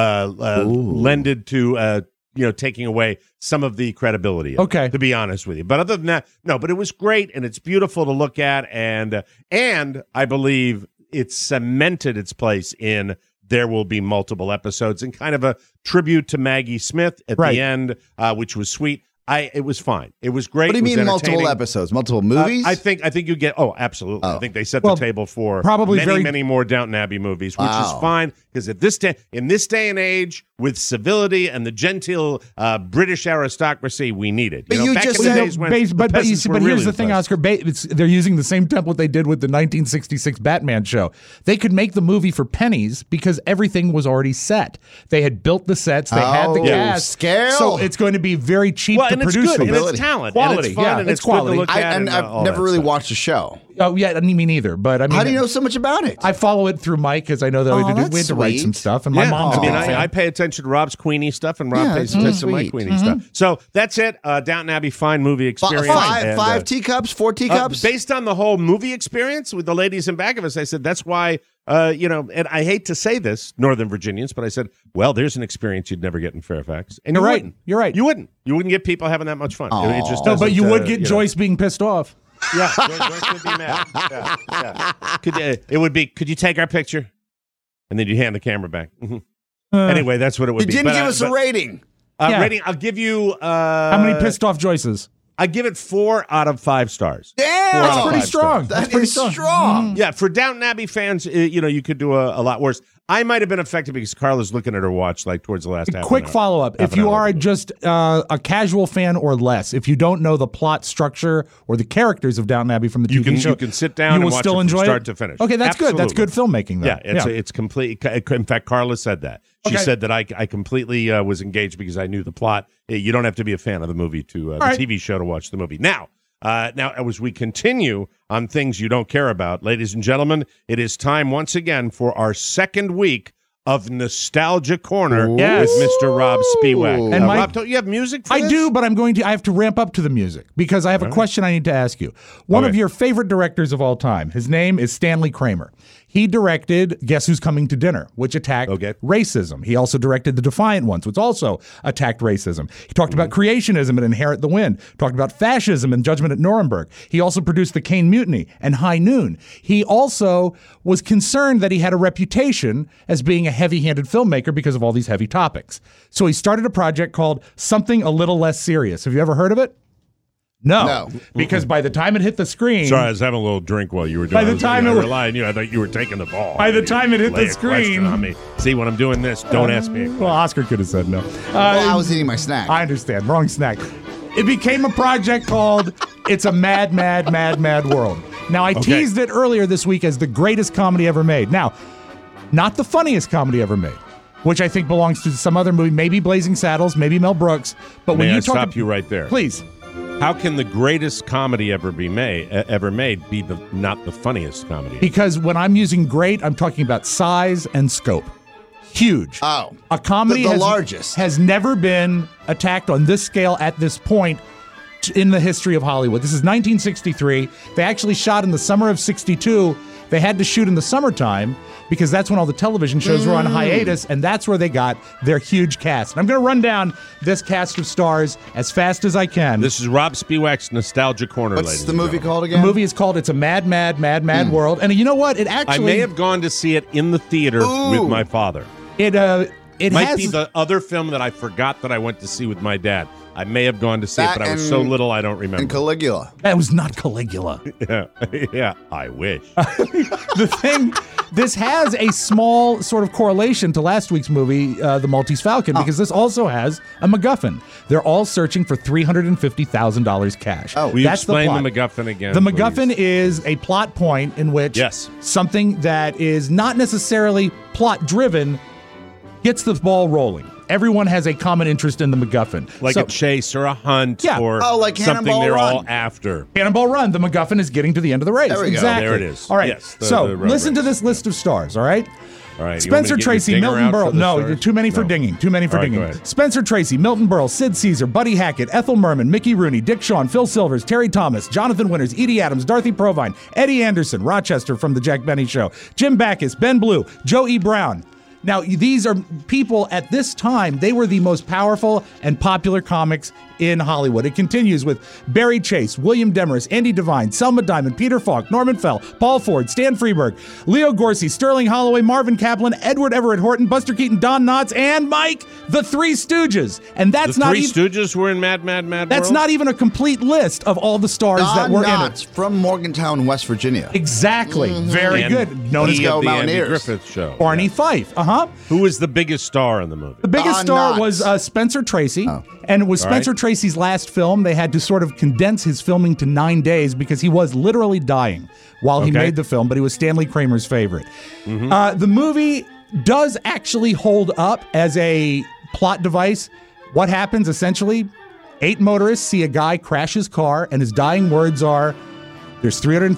lended to taking away some of the credibility. Okay, to be honest with you, but other than that, no. But it was great, and it's beautiful to look at, and I believe it cemented its place in. There will be multiple episodes, and kind of a tribute to Maggie Smith at the end, which was sweet. It was fine. It was great. What do you mean multiple episodes? Multiple movies? I think you get. Oh, absolutely. I think they set the table for probably many more Downton Abbey movies, which is fine because in this day and age, with civility and the genteel British aristocracy, we need it. But you back just in the said, days when but here's really the thing, Oscar. They're using the same template they did with the 1966 Batman show. They could make the movie for pennies because everything was already set. They had built the sets. They had the cast. Scale. So it's going to be very cheap to produce. And it's talent, quality, and it's fun, and it's quality. good to look at. And I've never really watched the show. Oh yeah, me neither. But I mean, how do you know so much about it? I follow it through Mike because I know that we had to write some stuff, and my mom's. I pay attention to Rob's Queenie stuff, and Rob pays attention to my Queenie stuff. So that's it. Downton Abbey, fine movie experience. Five teacups, 4 teacups. Based on the whole movie experience with the ladies in back of us, I said that's why. And I hate to say this, Northern Virginians, but I said, well, there's an experience you'd never get in Fairfax. And you're right. You're right. You wouldn't get people having that much fun. It just no, but you would get Joyce being pissed off. Yeah, Joyce would be mad. Yeah. It would be, could you take our picture? And then you hand the camera back. Mm-hmm. Anyway, that's what it would be. You didn't give us a rating. Rating, I'll give you... how many pissed off Joyces? I give it 4 out of 5 stars. Damn, that's pretty strong. That's pretty strong. Mm-hmm. Yeah, for Downton Abbey fans, you could do a lot worse. I might have been affected because Carla's looking at her watch like towards the last half. Quick follow-up. If you are just a casual fan or less, if you don't know the plot structure or the characters of Downton Abbey from the TV show, you can sit down and watch it from start to finish. Okay, that's good. That's good filmmaking, though. Yeah, it's complete. In fact, Carla said that. She said that I completely was engaged because I knew the plot. You don't have to be a fan of the movie to the TV show to watch the movie. Now, as we continue on things you don't care about, ladies and gentlemen, it is time once again for our second week of Nostalgia Corner with Mr. Rob Spiewak. And Mike, Rob, don't you have music for this? I do, but I have to ramp up to the music because I have a question I need to ask you. One of your favorite directors of all time, his name is Stanley Kramer. He directed Guess Who's Coming to Dinner, which attacked racism. He also directed The Defiant Ones, which also attacked racism. He talked about creationism in Inherit the Wind, talked about fascism in Judgment at Nuremberg. He also produced The Caine Mutiny and High Noon. He also was concerned that he had a reputation as being a heavy-handed filmmaker because of all these heavy topics. So he started a project called Something a Little Less Serious. Have you ever heard of it? No, because by the time it hit the screen... Sorry, I was having a little drink while you were doing it. By the time I relied on you, I thought you were taking the ball. By the time it hit the screen... On me. See, when I'm doing this, don't ask me. Well, Oscar could have said no. Well, I was eating my snack. I understand. Wrong snack. It became a project called It's a Mad, Mad, Mad, Mad World. Now, I teased it earlier this week as the greatest comedy ever made. Now, not the funniest comedy ever made, which I think belongs to some other movie, maybe Blazing Saddles, maybe Mel Brooks. But when you stop you right there? Please. How can the greatest comedy ever made be not the funniest comedy? Because when I'm using great, I'm talking about size and scope. Huge. Oh. A comedy largest. has never been attacked on this scale at this point in the history of Hollywood. This is 1963. They actually shot in the summer of 62. They had to shoot in the summertime because that's when all the television shows were on hiatus, and that's where they got their huge cast. And I'm going to run down this cast of stars as fast as I can. This is Rob Spiewak's Nostalgia Corner, ladies. What's the movie called again? The movie is called It's a Mad, Mad, Mad, Mad World. And you know what? It actually... I may have gone to see it in the theater with my father. It might be the other film that I forgot that I went to see with my dad. I may have gone to see it, but I was so little I don't remember. And Caligula. That was not Caligula. Yeah, I wish. The thing, this has a small sort of correlation to last week's movie, The Maltese Falcon, because this also has a MacGuffin. They're all searching for $350,000 cash. Will you explain the MacGuffin again? The MacGuffin is a plot point in which something that is not necessarily plot-driven gets the ball rolling. Everyone has a common interest in the MacGuffin. Like a chase or a hunt or like something Cannonball they're Run. all after. Cannonball Run. The MacGuffin is getting to the end of the race. There we go. Exactly. There it is. All right. Yes, so the road listen to race. this list of stars, all right? All right. Spencer Tracy, Milton Berle. No, too many for dinging. Too many for All right, dinging. go ahead. Spencer Tracy, Milton Berle, Sid Caesar, Buddy Hackett, Ethel Merman, Mickey Rooney, Dick Shawn, Phil Silvers, Terry Thomas, Jonathan Winters, Edie Adams, Dorothy Provine, Eddie Anderson, Rochester from The Jack Benny Show, Jim Backus, Ben Blue, Joe E. Brown. Now, these are people at this time, they were the most powerful and popular comics in Hollywood. It continues with Barry Chase, William Demarest, Andy Devine, Selma Diamond, Peter Falk, Norman Fell, Paul Ford, Stan Freberg, Leo Gorcey, Sterling Holloway, Marvin Kaplan, Edward Everett Horton, Buster Keaton, Don Knotts, and Mike, the Three Stooges. And that's The Three Stooges were in Mad, Mad, Mad That's World? not even a complete list of all the stars that were in it. From Morgantown, West Virginia. Exactly. Very And good. Known as he of the Andy Mountaineers. Griffith Show. Barney Fife. Who was the biggest star in the movie? The biggest Don star Knotts. was Spencer Tracy, and it was All Spencer right. Tracy's last film. They had to sort of condense his filming to 9 days because he was literally dying while he made the film, but he was Stanley Kramer's favorite. The movie does actually hold up as a plot device. What happens, essentially, 8 motorists see a guy crash his car, and his dying words are, there's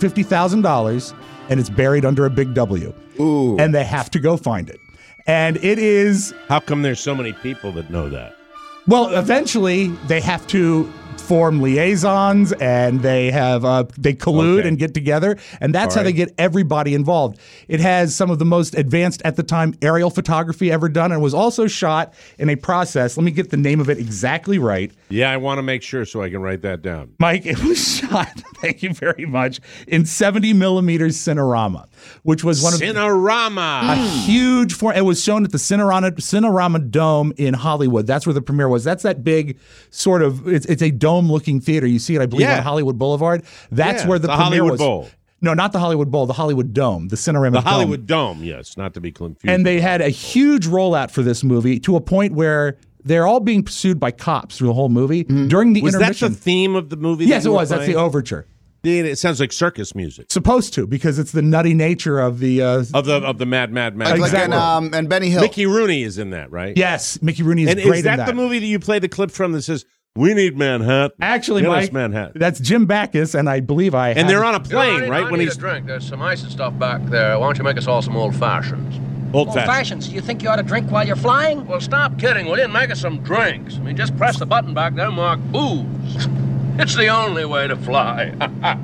$350,000, and it's buried under a big W. Ooh. And they have to go find it. And it is... How come there's so many people that know that? Well, eventually they have to form liaisons, and they have they collude and get together, and that's how they get everybody involved. It has some of the most advanced at the time aerial photography ever done, and was also shot in a process. Let me get the name of it exactly right. Yeah, I want to make sure so I can write that down. Mike, it was shot, thank you very much, in 70 millimeters Cinerama, which was one of Cinerama. a huge form. It was shown at the Cinerama Dome in Hollywood. That's where the premiere was. That's that big sort of, it's a dome-looking theater. You see it, I believe, on Hollywood Boulevard. That's where the premiere Hollywood was. Bowl. No, not the Hollywood Bowl, the Hollywood Dome, the Cinerama Dome. The Hollywood Dome, yes, not to be confused. And they had a huge rollout for this movie to a point where they're all being pursued by cops through the whole movie. During the was intermission. that the theme of the movie? Yes, that it you were was. That's the playing? overture. It sounds like circus music. Supposed to, because it's the nutty nature of the of the Mad Exactly. And Benny Hill. Mickey Rooney is in that, right? Yes, Mickey Rooney is and great is that in that. the movie that you play the clip from that says, "We need Manhattan"? Actually, Get us Mike, Manhattan. that's Jim Backus, and I believe I. And they're on a plane, I right? need a drink. There's some ice and stuff back there. Why don't you make us all some old fashions? Old fashioned. So you think you ought to drink while you're flying? Well, stop kidding, will you? And make us some drinks. I mean, just press the button back there marked booze. It's the only way to fly.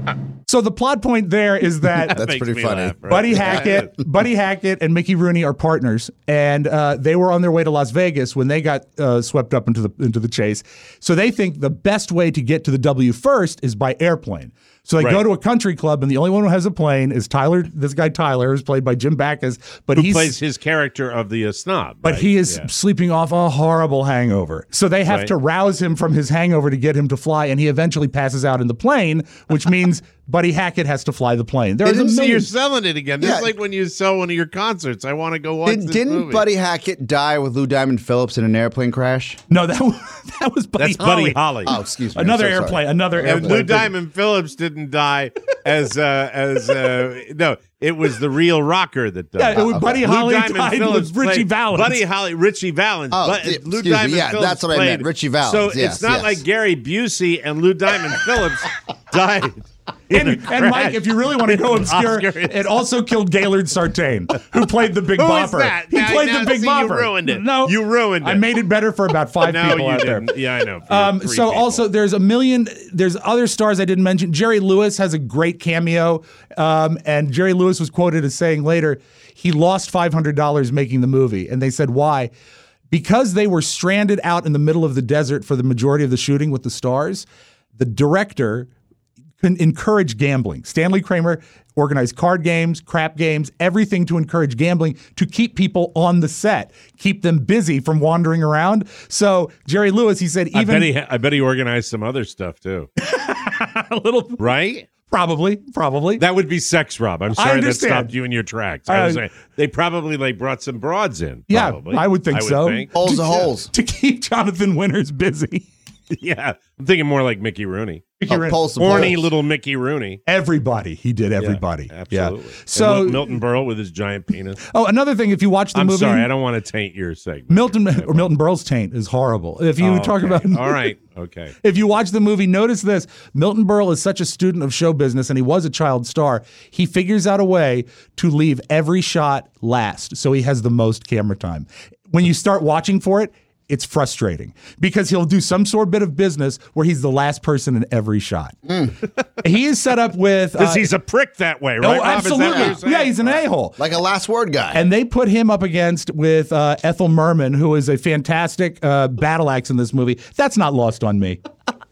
So the plot point there is that That's pretty funny. Laugh, right? Buddy Hackett and Mickey Rooney are partners, and they were on their way to Las Vegas when they got swept up into the chase. So they think the best way to get to the W first is by airplane. So they go to a country club, and the only one who has a plane is Tyler. This guy Tyler, who's played by Jim Backus, but Who plays his character of the snob. But right? he is sleeping off a horrible hangover. So they have to rouse him from his hangover to get him to fly, and he eventually passes out in the plane, which means Buddy Hackett has to fly the plane. So you're selling it again. This is like when you sell one of your concerts. I want to go watch this Didn't movie. Buddy Hackett die with Lou Diamond Phillips in an airplane crash? No, that was Buddy Holly. Buddy Holly. Oh, excuse me. Another I'm so sorry. airplane. Lou Diamond Phillips didn't die as no. It was the real rocker that died. Yeah, Buddy Holly Lou Diamond died Phillips with Richie played- Valens. Buddy Holly, Richie Valens. Oh, Lou excuse me. Diamond Yeah, Phillips that's what I meant. played- Richie Valens. So Yes, it's not yes. like Gary Busey and Lou Diamond Phillips died. And Mike, if you really want to go obscure, Oscar. it also killed Gaylord Sartain, who played the Big Who Bopper. is that? He Now- played now, the Big see, Bopper. you ruined it. No, You ruined it. I made it better for about 5 No, people you out didn't. there. Yeah, I know. For three So people. also there's there's other stars I didn't mention. Jerry Lewis has a great cameo, and Jerry Lewis was quoted as saying later he lost $500 making the movie, and they said why? Because they were stranded out in the middle of the desert for the majority of the shooting with the stars. The director encourage gambling. Stanley Kramer organized card games, crap games, everything to encourage gambling to keep people on the set, keep them busy from wandering around. So Jerry Lewis, he said, I bet he organized some other stuff too. a little, Right? probably. That would be sex, Rob. I'm sorry that understand. stopped you in your tracks. I was saying they probably brought some broads in. Yeah, Probably. I would think so. Holes are holes. To keep Jonathan Winters busy. Yeah, I'm thinking more like Mickey Rooney. Polls to Horny polls. little Mickey Rooney. Everybody. He did everybody. Yeah, absolutely. Yeah. So, And Milton Berle with his giant penis. another thing, if you watch the I'm movie. sorry, I don't want to taint your segment. Milton Berle's taint is horrible. If you talk about. All right. Okay. If you watch the movie, notice this. Milton Berle is such a student of show business, and he was a child star. He figures out a way to leave every shot last, so he has the most camera time. When you start watching for it, it's frustrating because he'll do some sort of bit of business where he's the last person in every shot. He is set up with... Because he's a prick that way, right? Oh, Rob? Is that what you're absolutely. saying? Yeah, he's an a-hole. Like a last word guy. And they put him up against with Ethel Merman, who is a fantastic battle axe in this movie. That's not lost on me.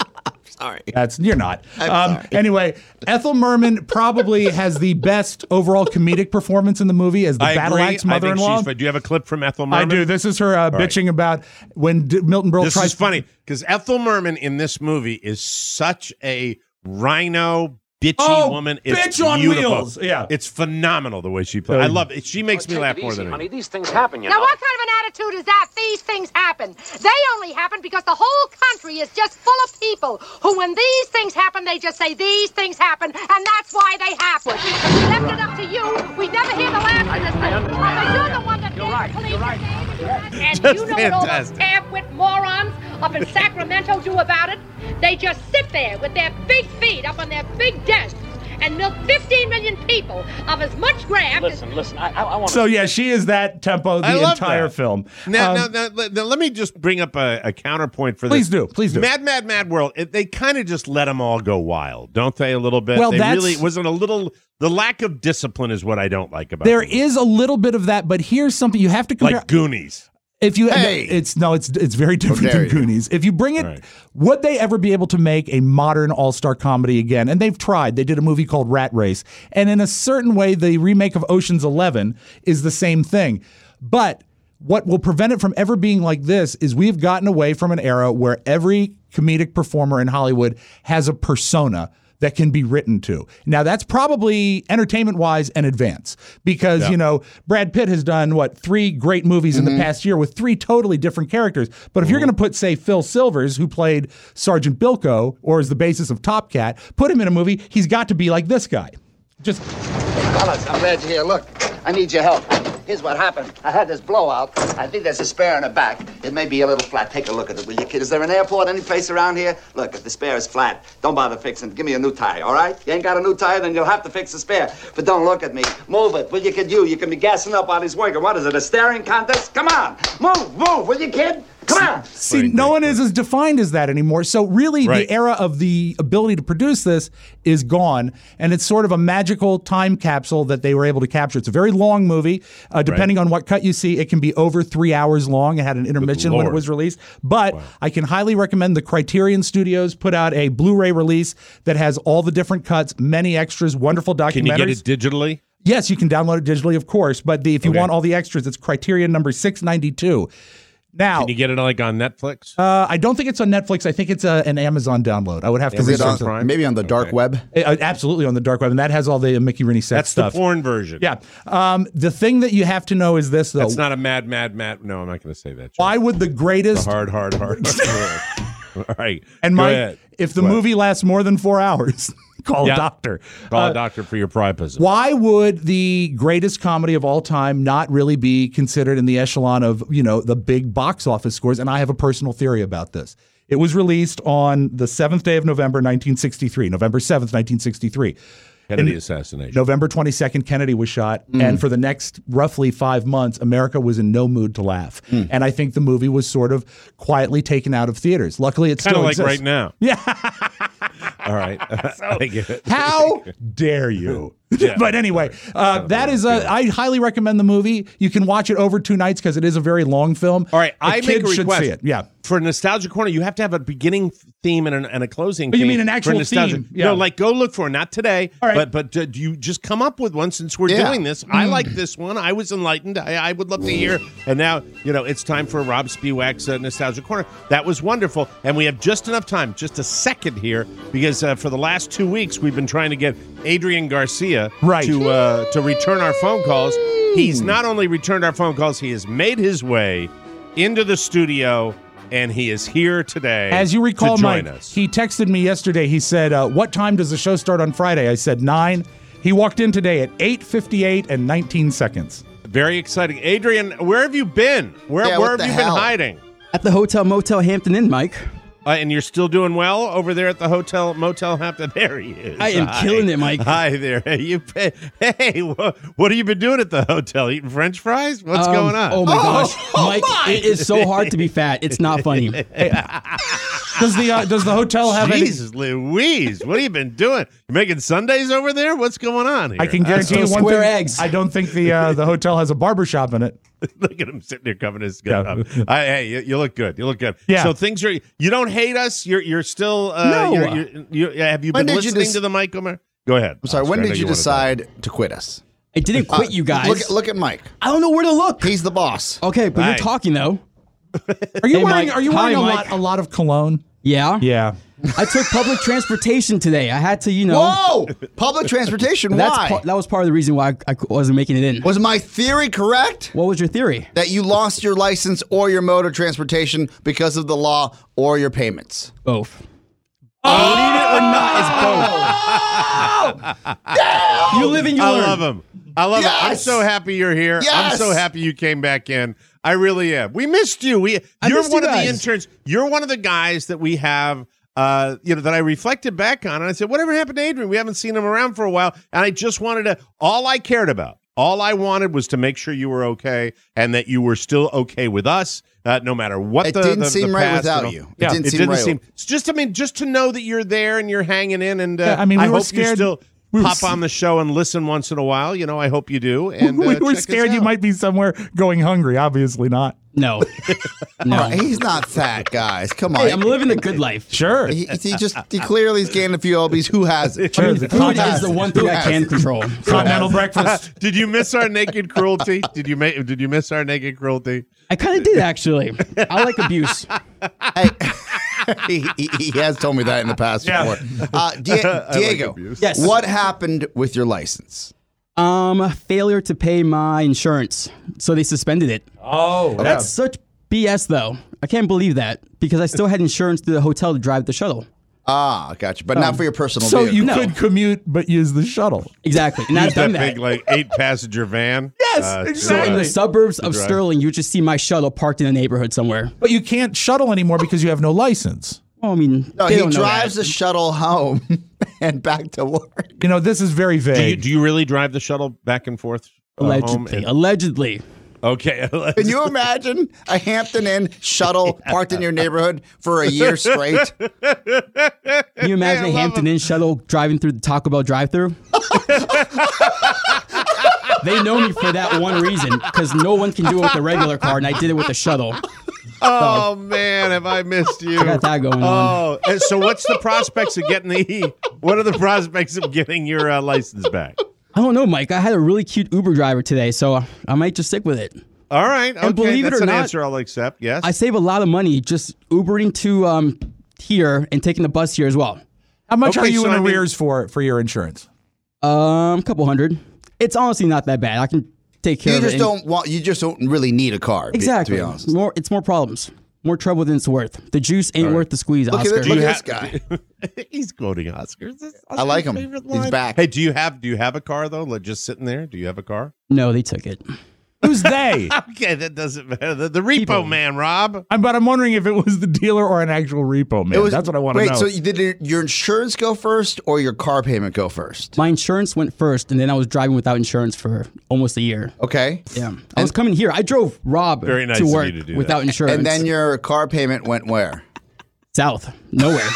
Sorry. You're not. sorry. Anyway, Ethel Merman probably has the best overall comedic performance in the movie as the I battle agree. axe mother-in-law. I think she's, do you have a clip from Ethel I Merman? do. This is her bitching about when Milton Berle This tries is funny because Ethel Merman in this movie is such a rhino bitchy woman. It's bitch on beautiful. wheels. Yeah. It's phenomenal the way she plays. I love it. She makes me laugh more than honey. anything. These things happen, you Now, know. what kind of an attitude is that? These things happen. They only happen because the whole country is just full of people who, when these things happen, they just say, these things happen, and that's why they happen. If we left it up to you, we'd never hear the last of this thing. But you're the one that gave the police And Just you know what all those fantastic. half-wit morons up in Sacramento do about it? They just sit there with their big feet up on their big desks and milk 15 million people of as much graft as... Listen, I want So, yeah, she is that tempo I the love entire that. film. Now, let me just bring up a counterpoint for Please this. do. Please do. Mad World. They kind of just let them all go wild, don't they? A little bit. Well, they that's- really wasn't a little. The lack of discipline is what I don't like about There the movie. is a little bit of that, but here's something you have to compare. Like Goonies. If you, Hey! it's very different dare than you. Goonies. If you bring it, Right. would they ever be able to make a modern all-star comedy again? And they've tried. They did a movie called Rat Race, and in a certain way, the remake of Ocean's 11 is the same thing. But what will prevent it from ever being like this is we've gotten away from an era where every comedic performer in Hollywood has a persona that can be written to. Now, that's probably entertainment-wise an advance because, Brad Pitt has done, 3 great movies in the past year with 3 totally different characters. But if you're going to put, say, Phil Silvers, who played Sergeant Bilko or is the basis of Top Cat, put him in a movie, he's got to be like this guy. Just Fellas, I'm glad you're here. Look, I need your help. Here's what happened. I had this blowout. I think there's a spare in the back. It may be a little flat. Take a look at it, will you, kid? Is there an airport any place around here? Look, if the spare is flat, don't bother fixing it. Give me a new tire, all right? You ain't got a new tire, then you'll have to fix the spare. But don't look at me. Move it, will you, kid? You can be gassing up while he's working. What is it, a staring contest? Come on, move, will you, kid? Come on. See, no one is as defined as that anymore. So really, the era of the ability to produce this is gone, and it's sort of a magical time capsule that they were able to capture. It's a very long movie. Depending on what cut you see, it can be over 3 hours long. It had an intermission when it was released. But I can highly recommend the Criterion Studios put out a Blu-ray release that has all the different cuts, many extras, wonderful documentaries. Can you get it digitally? Yes, you can download it digitally, of course. But if you want all the extras, it's Criterion number 692. Now, can you get it on Netflix? I don't think it's on Netflix. I think it's an Amazon download. I would have to research it. Maybe on the dark web? Absolutely on the dark web, and that has all the Mickey Rooney sex stuff. That's the porn version. Yeah. The thing that you have to know is this, though. That's not a mad. No, I'm not going to say that. Why would the greatest... The hard. All right. And Mike, if the movie lasts more than 4 hours... Call a doctor. Call a doctor for your priapism. Why would the greatest comedy of all time not really be considered in the echelon of, the big box office scores? And I have a personal theory about this. It was released on the 7th day of November, 1963, November 7th, 1963. Kennedy assassination. November 22nd, Kennedy was shot. And for the next roughly 5 months, America was in no mood to laugh. And I think the movie was sort of quietly taken out of theaters. Luckily, it still exists. Kind of like right now. Yeah. All right. I get it. How dare you? Yeah. But anyway, that is I highly recommend the movie. You can watch it over 2 nights because it is a very long film. All right, I make a request. See it. Yeah. For Nostalgia Corner, you have to have a beginning theme and a closing theme. You mean an actual theme? Yeah. No, go look for it. Not today, all right. but do you just come up with one since we're doing this? I like this one. I was enlightened. I would love to hear. And now, it's time for Rob Spiewak's Nostalgia Corner. That was wonderful. And we have just enough time, just a second here, because for the last 2 weeks, we've been trying to get Adrian Garcia to return our phone calls. He's not only returned our phone calls, he has made his way into the studio, and he is here today. As you recall, to join Mike, us. he texted me yesterday. He said, what time does the show start on Friday? I said 9. He walked in today at 8:58 and 19 seconds. Very exciting. Adrian, where have you been? Where have you been hiding? At the Hotel Motel Hampton Inn, Mike. And you're still doing well over there at the Hotel Motel Hampton? There he is. I am killing it, Mike. Hi there. Hey, what have you been doing at the hotel? Eating French fries? What's going on? Oh, my gosh. Mike, it is so hard to be fat. It's not funny. Does the hotel have Jesus Louise, what have you been doing? You making Sundays over there? What's going on here? I can guarantee you one square thing. eggs. I don't think the hotel has a barbershop in it. Look at him sitting there covering his gun up. Hey, you look good. You look good. Yeah. So things are. You don't hate us. You're still. No. Have you been listening to the Mike Omer? Go ahead. I'm sorry. Oscar, when I know did you wanna decide to quit us? I didn't quit you guys. Look at Mike. I don't know where to look. He's the boss. Okay, but Right. you're talking, though. Are you Hey, wearing? Mike. Are you Hi, wearing Mike. a lot of cologne? Yeah? Yeah. I took public transportation today. I had to, Whoa! Public transportation. Why? That was part of the reason why I wasn't making it in. Was my theory correct? What was your theory? That you lost your license or your mode of transportation because of the law or your payments. Both. Believe it or not, it's both. You live and you learn. I love him. I love it. I'm Yes! so happy you're here. Yes! I'm so happy you came back in. I really am. We missed you. You're missed one you of the guys. interns. You're one of the guys that we have. That I reflected back on, and I said, whatever happened to Adrian? We haven't seen him around for a while, and I just wanted to. All I cared about, all I wanted was to make sure you were okay, and that you were still okay with us, no matter what. It didn't seem right past without and all. you. Yeah, It didn't seem right. It's just to know that you're there and you're hanging in, and we I were hope scared. you still pop on the show and listen once in a while. I hope you do. And we were check us scared you out. might be somewhere going hungry. Obviously not. No. No. All right, he's not fat, guys. Come on. Hey, I'm living a good life. Sure. He clearly has gained a few lbs. Who has it? Sure. Food is the one thing I can control. Continental breakfast. Did you miss our naked cruelty? Did you miss our naked cruelty? I kind of did, actually. I like abuse. Hey, he has told me that in the past before. Diego, Yes. what happened with your license? Failure to pay my insurance. So they suspended it. Oh, That's such BS, though. I can't believe that because I still had insurance through the hotel to drive the shuttle. Ah, gotcha. But not for your personal so vehicle. you No. could commute but use the shuttle. Exactly. And I've Use done that that. big 8-passenger van. Yes, to, So in the suburbs of drive. Sterling, you just see my shuttle parked in a neighborhood somewhere. But you can't shuttle anymore because you have no license. Well, I mean, No, they he don't know drives that. the shuttle home and back to work. This is very vague. Do you really drive the shuttle back and forth? Home Allegedly. and- Allegedly. Okay. Can you imagine a Hampton Inn shuttle parked in your neighborhood for a year straight? Can you imagine a Hampton Inn shuttle driving through the Taco Bell drive-thru? They know me for that one reason, because no one can do it with a regular car, and I did it with a shuttle. Oh, man, have I missed you? I got that going on. Oh, so what's the prospects of what are the prospects of getting your license back? I don't know, Mike. I had a really cute Uber driver today, so I might just stick with it. All right. Okay, and believe that's it or an not, answer I'll accept, yes. I save a lot of money just Ubering to here and taking the bus here as well. How much are you in arrears for your insurance? A couple hundred. It's honestly not that bad. I can take care of it. You just don't really need a car. Exactly. To be honest. It's more problems. More trouble than it's worth. The juice ain't worth the squeeze, Look Oscar. at this guy. He's quoting Oscars. I like him. He's back. Hey, do you have a car though? Like just sitting there? Do you have a car? No, they took it. Who's they? Okay, that doesn't matter. The repo man, Rob. But I'm wondering if it was the dealer or an actual repo man. That's what I want to know. Wait, so did your insurance go first or your car payment go first? My insurance went first, and then I was driving without insurance for almost a year. Okay. Yeah. I was coming here. I drove Rob Very nice to of work you to do without that. insurance. And then your car payment went where? South. Nowhere.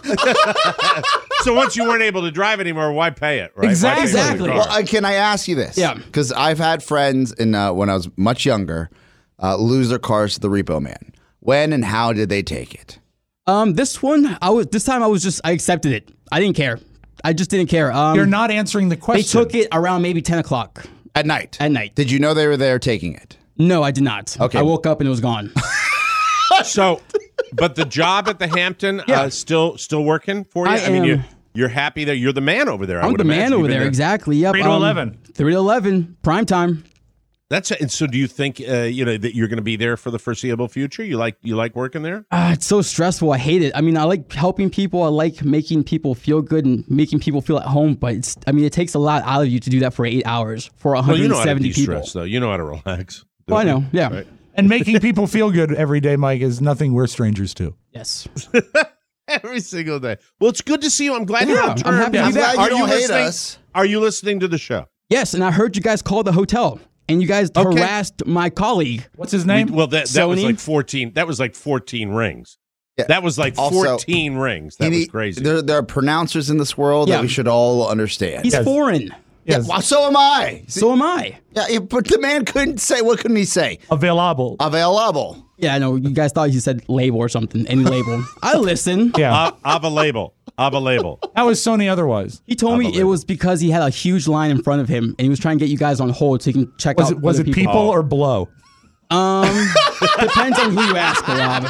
So once you weren't able to drive anymore, why pay it? Right? Exactly. Well, can I ask you this? Yeah. Because I've had friends when I was much younger lose their cars to the repo man. When and how did they take it? This time I accepted it. I didn't care. I just didn't care. You're not answering the question. They took it around maybe 10 o'clock. At night? At night. Did you know they were there taking it? No, I did not. Okay. I woke up and it was gone. So, but the job at the Hampton still working for you? I mean, you're happy there. You're the man over there. I'm the man over there. Exactly. Yep. 3 to 11. 3 to 11. Prime time. And so do you think that you're going to be there for the foreseeable future? You like working there? It's so stressful. I hate it. I mean, I like helping people. I like making people feel good and making people feel at home. But it takes a lot out of you to do that for 8 hours for 170 people. Though you know how to relax. Well, I know. Yeah. Right? And making people feel good every day, Mike, is nothing we're strangers to. Yes. Every single day. Well, it's good to see you. I'm glad you're on terms. I'm happy to I'm do that. glad you don't hate us. Are you listening to the show? Yes, and I heard you guys call the hotel. And you guys harassed my colleague. What's his name? That was like 14. That was like 14 rings. Yeah. That was like 14 rings. That was crazy. There are pronouncers in this world that we should all understand. He's foreign. Yeah, well, so am I. So am I. Yeah, but the man couldn't say. What couldn't he say? Available. Yeah, I know. You guys thought he said label or something. Any label. I listen. Yeah. Of a label. How was Sony otherwess? He told me it was because he had a huge line in front of him, and he was trying to get you guys on hold so he can check out. Was it people or blow? Depends on who you ask, Rob.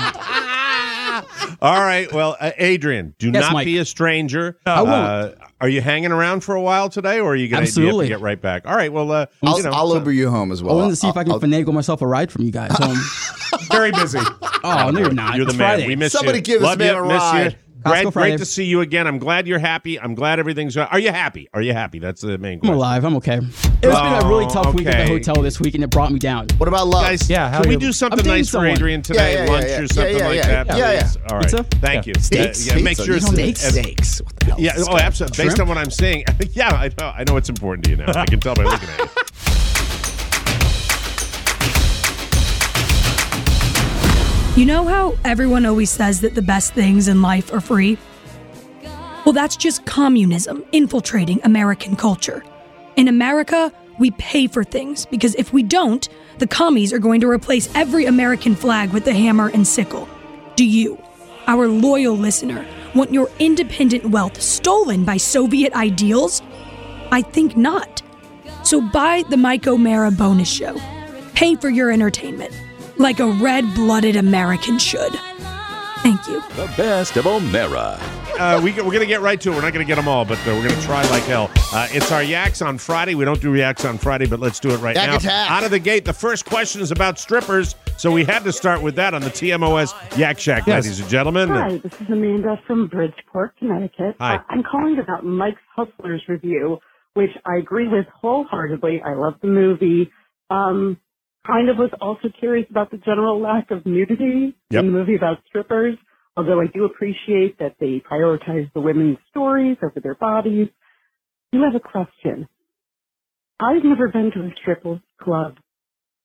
All right. Well, Adrian, do not be a stranger. I won't. Are you hanging around for a while today, or are you going to get right back? All right. Well, I'll Uber you home as well. I wanted to see if I can finagle myself a ride from you guys home. Very busy. Oh, no, you're not. You're the It's man. Friday. We miss Somebody you. give this Love man you. a Miss ride. you. Costco Friday. Great to see you again. I'm glad you're happy. I'm glad everything's. Are you happy? Are you happy? That's the main I'm question. alive. I'm okay. It's been a really tough week at the hotel this week, and it brought me down. What about love? Guys, can we do something nice for Adrian today? Lunch or something like that? Yeah. All right. Pizza? Thank you. Steaks. Make sure Steaks. What the hell? Yeah. Oh, absolutely. Based on what I'm saying. Yeah, I know it's important to you now. I can tell by looking at you. You know how everyone always says that the best things in life are free? Well, that's just communism infiltrating American culture. In America, we pay for things because if we don't, the commies are going to replace every American flag with the hammer and sickle. Do you, our loyal listener, want your independent wealth stolen by Soviet ideals? I think not. So buy the Mike O'Mara bonus show. Pay for your entertainment. Like a red-blooded American should. Thank you. The best of O'Mara. We're going to get right to it. We're not going to get them all, but we're going to try like hell. It's our Yaks on Friday. We don't do Yaks on Friday, but let's do it right now. Attack. Out of the gate, the first question is about strippers, so we had to start with that on the TMOS Yak Shack, ladies and gentlemen. Hi, this is Amanda from Bridgeport, Connecticut. Hi. I'm calling about Mike's Hustlers review, which I agree with wholeheartedly. I love the movie. Kind of was also curious about the general lack of nudity in the movie about strippers, although I do appreciate that they prioritize the women's stories over their bodies. I do have a question. I've never been to a strip club.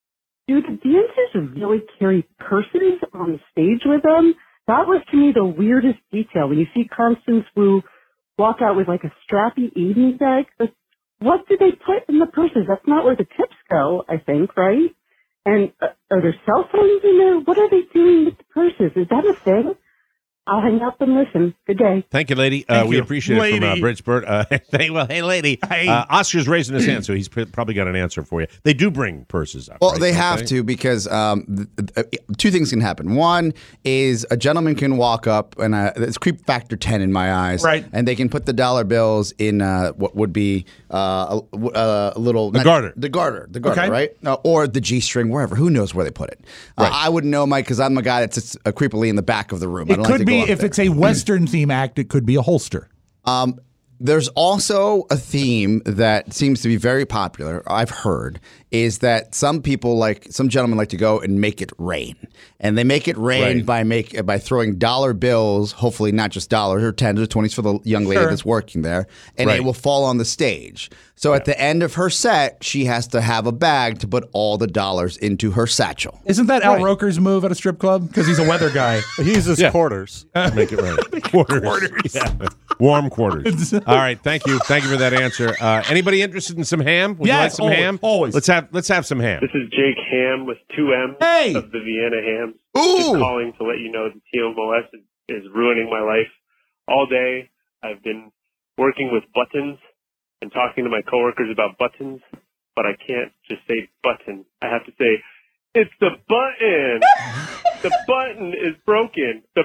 do the dancers really carry purses on stage with them? That was, to me, the weirdest detail. When you see Constance Wu walk out with like a strappy evening bag, what do they put in the purses? That's not where the tips go, I think, right? And are there cell phones in there? What are they doing with the purses? Is that a thing? I'll hang up and listen. Good day. Thank you, lady. We appreciate it from Bridgeport. Hey, lady. Oscar's raising his hand, so he's probably got an answer for you. They do bring purses up. Well, right? they have to because two things can happen. One is a gentleman can walk up, and it's creep factor 10 in my eyes. Right. And they can put the dollar bills in what would be a little... The garter. The garter, Okay. right? Or the G-string, wherever. Who knows where they put it? Right. I wouldn't know, Mike, because I'm a guy that sits creepily in the back of the room. I It don't like could to be, go up if there. it's a Western theme act, it could be a holster. There's also a theme that seems to be very popular, I've heard, is that some gentlemen like to go and make it rain. And they make it rain by throwing dollar bills, hopefully not just dollars or 10s or 20s for the young lady that's working there, and it will fall on the stage. So at the end of her set, she has to have a bag to put all the dollars into her satchel. Isn't that Al Roker's move at a strip club? Because he's a weather guy. He uses quarters. Make it rain. Quarters. Yeah. Warm quarters. All right. Thank you. Thank you for that answer. Anybody interested in some ham? Would you like some ham? Always. Let's have some ham. This is Jake Ham with 2 M's of the Vienna Hams. Just calling to let you know the TMOS is ruining my life. All day I've been working with buttons and talking to my coworkers about buttons, but I can't just say button. I have to say, it's the button. The button is broken. The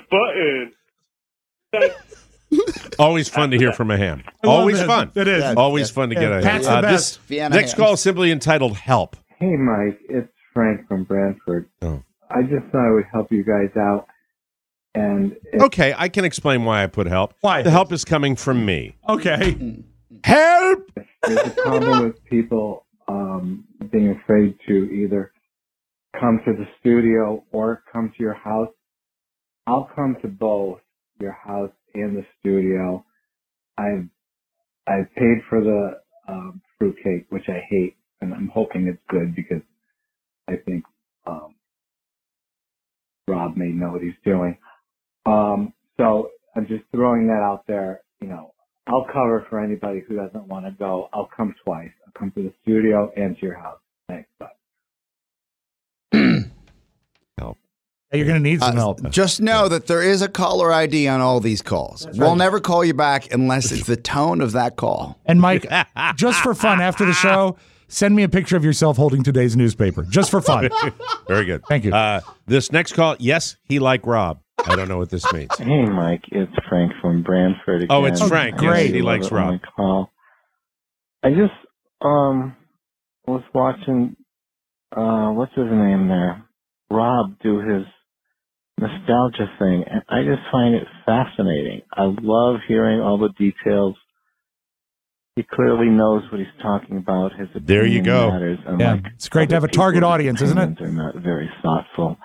button. Always fun to hear from a ham. Always fun. It is. Always fun to get a ham. Pat's the best. This next call is simply entitled Help. Hey, Mike. It's Frank from Brantford. Oh. I just thought I would help you guys out. And Okay, I can explain why I put help. Why? The help is coming from me. Okay. Help! There's a problem with people being afraid to either come to the studio or come to your house. I'll come to both your house and the studio. I've paid for the fruitcake, which I hate, and I'm hoping it's good because I think Rob may know what he's doing. So I'm just throwing that out there. You know, I'll cover for anybody who doesn't want to go. I'll come twice. I'll come to the studio and to your house. Thanks. Bye. Help. You're going to need some help. Just know that there is a caller ID on all these calls. We'll never call you back unless it's the tone of that call. And Mike, just for fun, after the show, send me a picture of yourself holding today's newspaper. Just for fun. Very good. Thank you. This next call, yes, he like Rob. I don't know what this means. Hey, Mike. It's Frank from Brantford again. Oh, it's Frank. Great. Yes, he likes Rob. Call. I just was watching, what's his name there? Rob do his nostalgia thing, and I just find it fascinating. I love hearing all the details. He clearly knows what he's talking about. His opinion There you go. matters. Yeah, it's great to have a target audience, isn't it? They're not very thoughtful.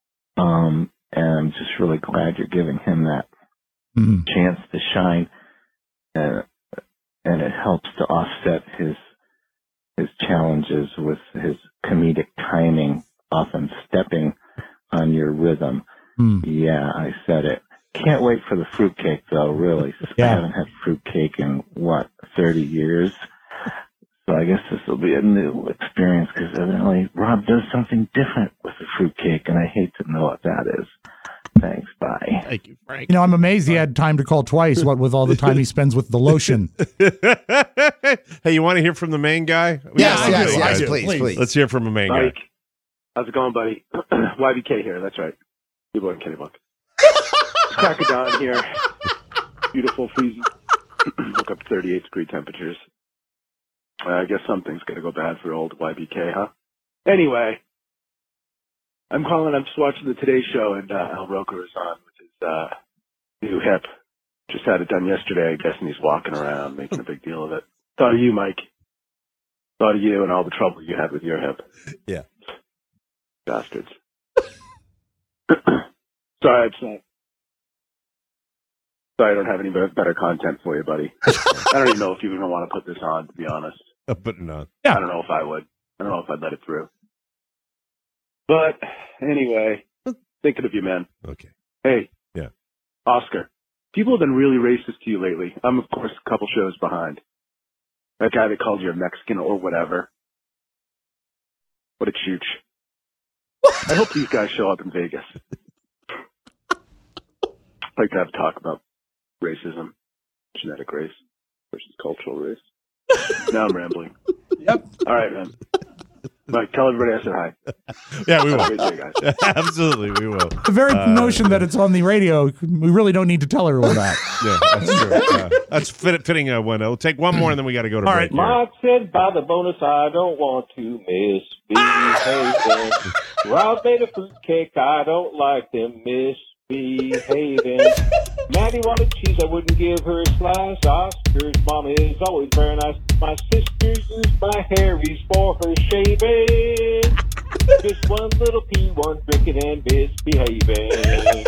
And I'm just really glad you're giving him that chance to shine, and it helps to offset his challenges with his comedic timing, often stepping on your rhythm. Yeah, I said it. Can't wait for the fruitcake, though, really. I haven't had fruitcake in, 30 years? So I guess this will be a new experience because evidently Rob does something different with the fruitcake, and I hate to know what that is. Thanks, bye. Thank you, Frank. You know, I'm amazed he had time to call twice, what with all the time he spends with the lotion. Hey, you want to hear from the main guy? Yes, please. Let's hear from the main guy. Mike, how's it going, buddy? YBK here, that's right. You boy, Kenny Buck. Crack of dawn here. Beautiful freezing. Woke up 38-degree temperatures. I guess something's going to go bad for old YBK, huh? Anyway, I'm calling. I'm just watching the Today Show, and Al Roker is on with his new hip. Just had it done yesterday, I guess, and he's walking around making a big deal of it. Thought of you, Mike. Thought of you and all the trouble you had with your hip. Yeah. Bastards. Sorry, I don't have any better content for you, buddy. I don't even know if you even want to put this on, to be honest. Put it on. Yeah. I don't know if I would. I don't know if I'd let it through. But anyway, thinking of you, man. Okay. Hey. Yeah. Oscar, people have been really racist to you lately. I'm, of course, a couple shows behind. That guy that called you a Mexican or whatever. What a chooch. I hope these guys show up in Vegas. I'd like to have a talk about racism, genetic race versus cultural race. Now I'm rambling. Yep. All right, man. Mike, tell everybody I said hi. Yeah, we will. Have a great day, guys. Absolutely, we will. The very notion that it's on the radio, we really don't need to tell everyone that. Yeah, that's true. That's fitting one. We'll take one more, and then we got to go to All break. right. Mark said by the bonus, I don't want to misbehave. Rob made a fruitcake, I don't like them misbehaving. Maddie wanted cheese, I wouldn't give her a slice. Oscar's mom is always very nice. My sister used my Harry's for her shaving. Just one little pea, one drinking and misbehaving.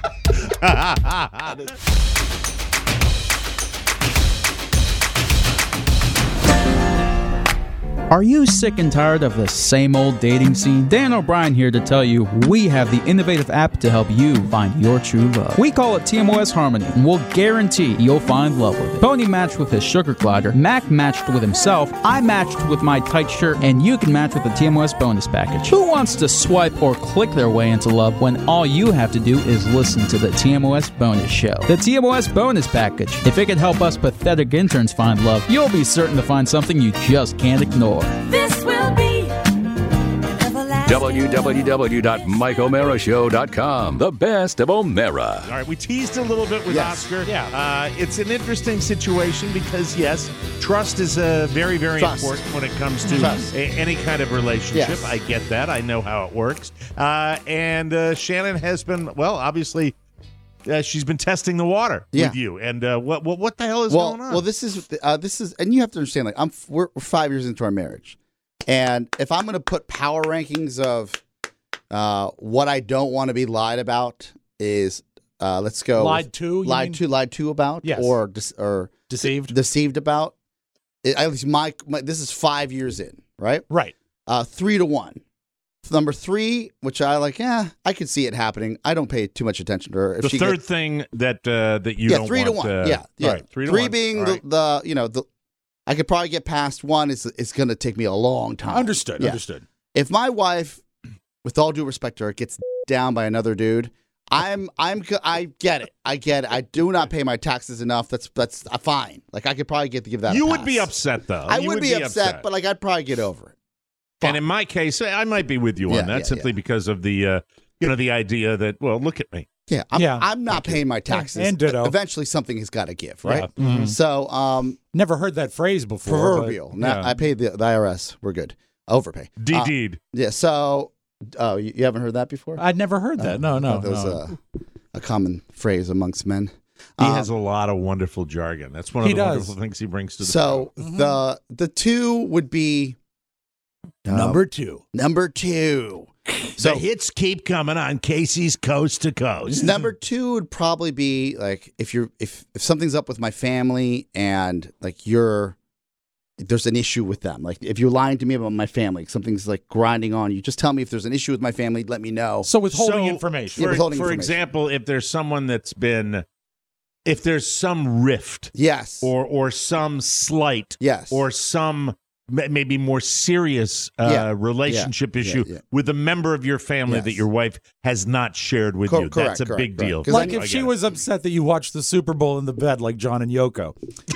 Are you sick and tired of the same old dating scene? Dan O'Brien here to tell you we have the innovative app to help you find your true love. We call it TMOS Harmony, and we'll guarantee you'll find love with it. Pony matched with his sugar glider, Mac matched with himself, I matched with my tight shirt, and you can match with the TMOS bonus package. Who wants to swipe or click their way into love when all you have to do is listen to the TMOS bonus show? The TMOS bonus package. If it can help us pathetic interns find love, you'll be certain to find something you just can't ignore. This will be www.MikeO'MaraShow.com. The best of O'Mara. All right, we teased a little bit with Oscar. Yeah. It's an interesting situation because, yes, trust is very, very important when it comes to any kind of relationship. Yes. I get that. I know how it works. And Shannon has been, well, obviously, she's been testing the water with you. And what the hell is going on? Well, this is, and you have to understand, like, we're 5 years into our marriage. And if I'm going to put power rankings of what I don't want to be lied about is, let's go. Lied to about? Yes. Or deceived? Deceived about. At least this is 5 years in, right? Right. 3-1. Number 3, which I like, I could see it happening. I don't pay too much attention to her. If the third thing that you don't 3 want. 3-1. Yeah. All right, 3-1. 3 being the I could probably get past 1. It's going to take me a long time. Understood. Yeah. Understood. If my wife, with all due respect to her, gets down by another dude, I get it. I get it. I do not pay my taxes enough. That's fine. Like, I could probably give that. You a would pass. be upset though. I would be upset, but like I'd probably get over it. And in my case, I might be with you on that simply because of the the idea that, well, look at me. Yeah, I'm not paying my taxes. And ditto. Eventually, something has got to give, right? Yeah. Mm-hmm. So, never heard that phrase before. Proverbial. I paid the IRS. We're good. Overpay. Deed. Yeah. So, you haven't heard that before? I'd never heard that. No. That was a common phrase amongst men. He has a lot of wonderful jargon. That's one of the wonderful things he brings to the show. So the 2 would be number 2. Number 2. So the hits keep coming on Casey's Coast to Coast. Number 2 would probably be like if something's up with my family and like there's an issue with them. Like if you're lying to me about my family, something's like grinding on you. Just tell me if there's an issue with my family. Let me know. So withholding information. For example, if there's someone if there's some rift, yes, or some slight, yes, or some maybe more serious relationship issue with a member of your family that your wife has not shared with you. That's a big deal. Like if she was upset that you watched the Super Bowl in the bed like John and Yoko.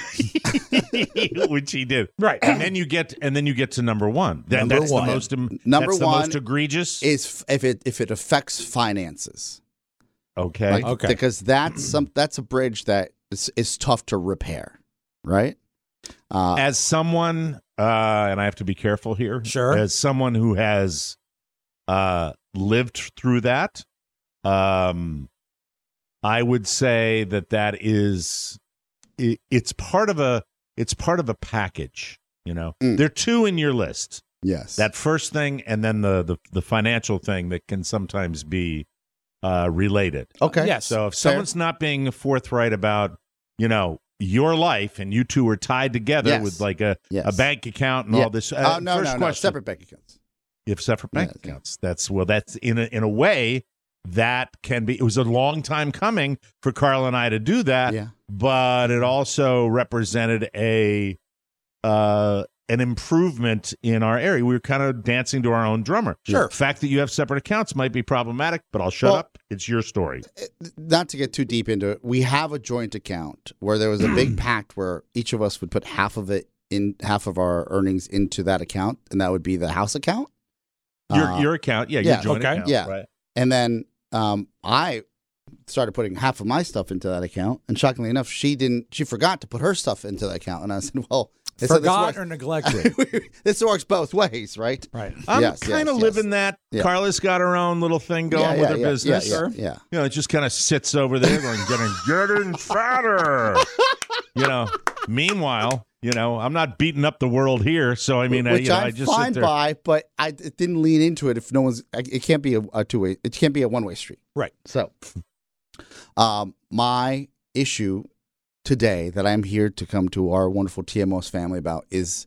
Which he did. Right. And then you get to number 1. That's the most egregious is if it affects finances. Okay. Because that's a bridge that is tough to repair, right? As someone and I have to be careful here. Sure. As someone who has lived through that, I would say that is it's part of a package. There are 2 in your list. Yes. That first thing, and then the financial thing that can sometimes be related. Okay. Yes. So if someone's not being forthright about your life, and you two are tied together with like a bank account and all this. No, separate bank accounts. You have separate bank accounts. That's in a way that can be. It was a long time coming for Carl and I to do that. Yeah. But it also represented an improvement in our area. We were kind of dancing to our own drummer. Sure. The fact that you have separate accounts might be problematic, but I'll shut up. It's your story. Not to get too deep into it, we have a joint account where there was a big pact where each of us would put half of our earnings into that account, and that would be the house account. Your account, your joint account. Yeah. Right. And then I started putting half of my stuff into that account, and shockingly enough, she forgot to put her stuff into that account, and I said, well, forgot or neglected. This works both ways, right? Right. I'm kind of living that. Yeah. Carla's got her own little thing going with her business. Yeah. You know, it just kind of sits over there going, getting fatter. Meanwhile, I'm not beating up the world here. So, I mean, I just fine sit there. by, but I didn't lean into it. If no one's, it can't be a two-way. It can't be a one-way street. Right. So, my issue today that I'm here to come to our wonderful TMOS family about is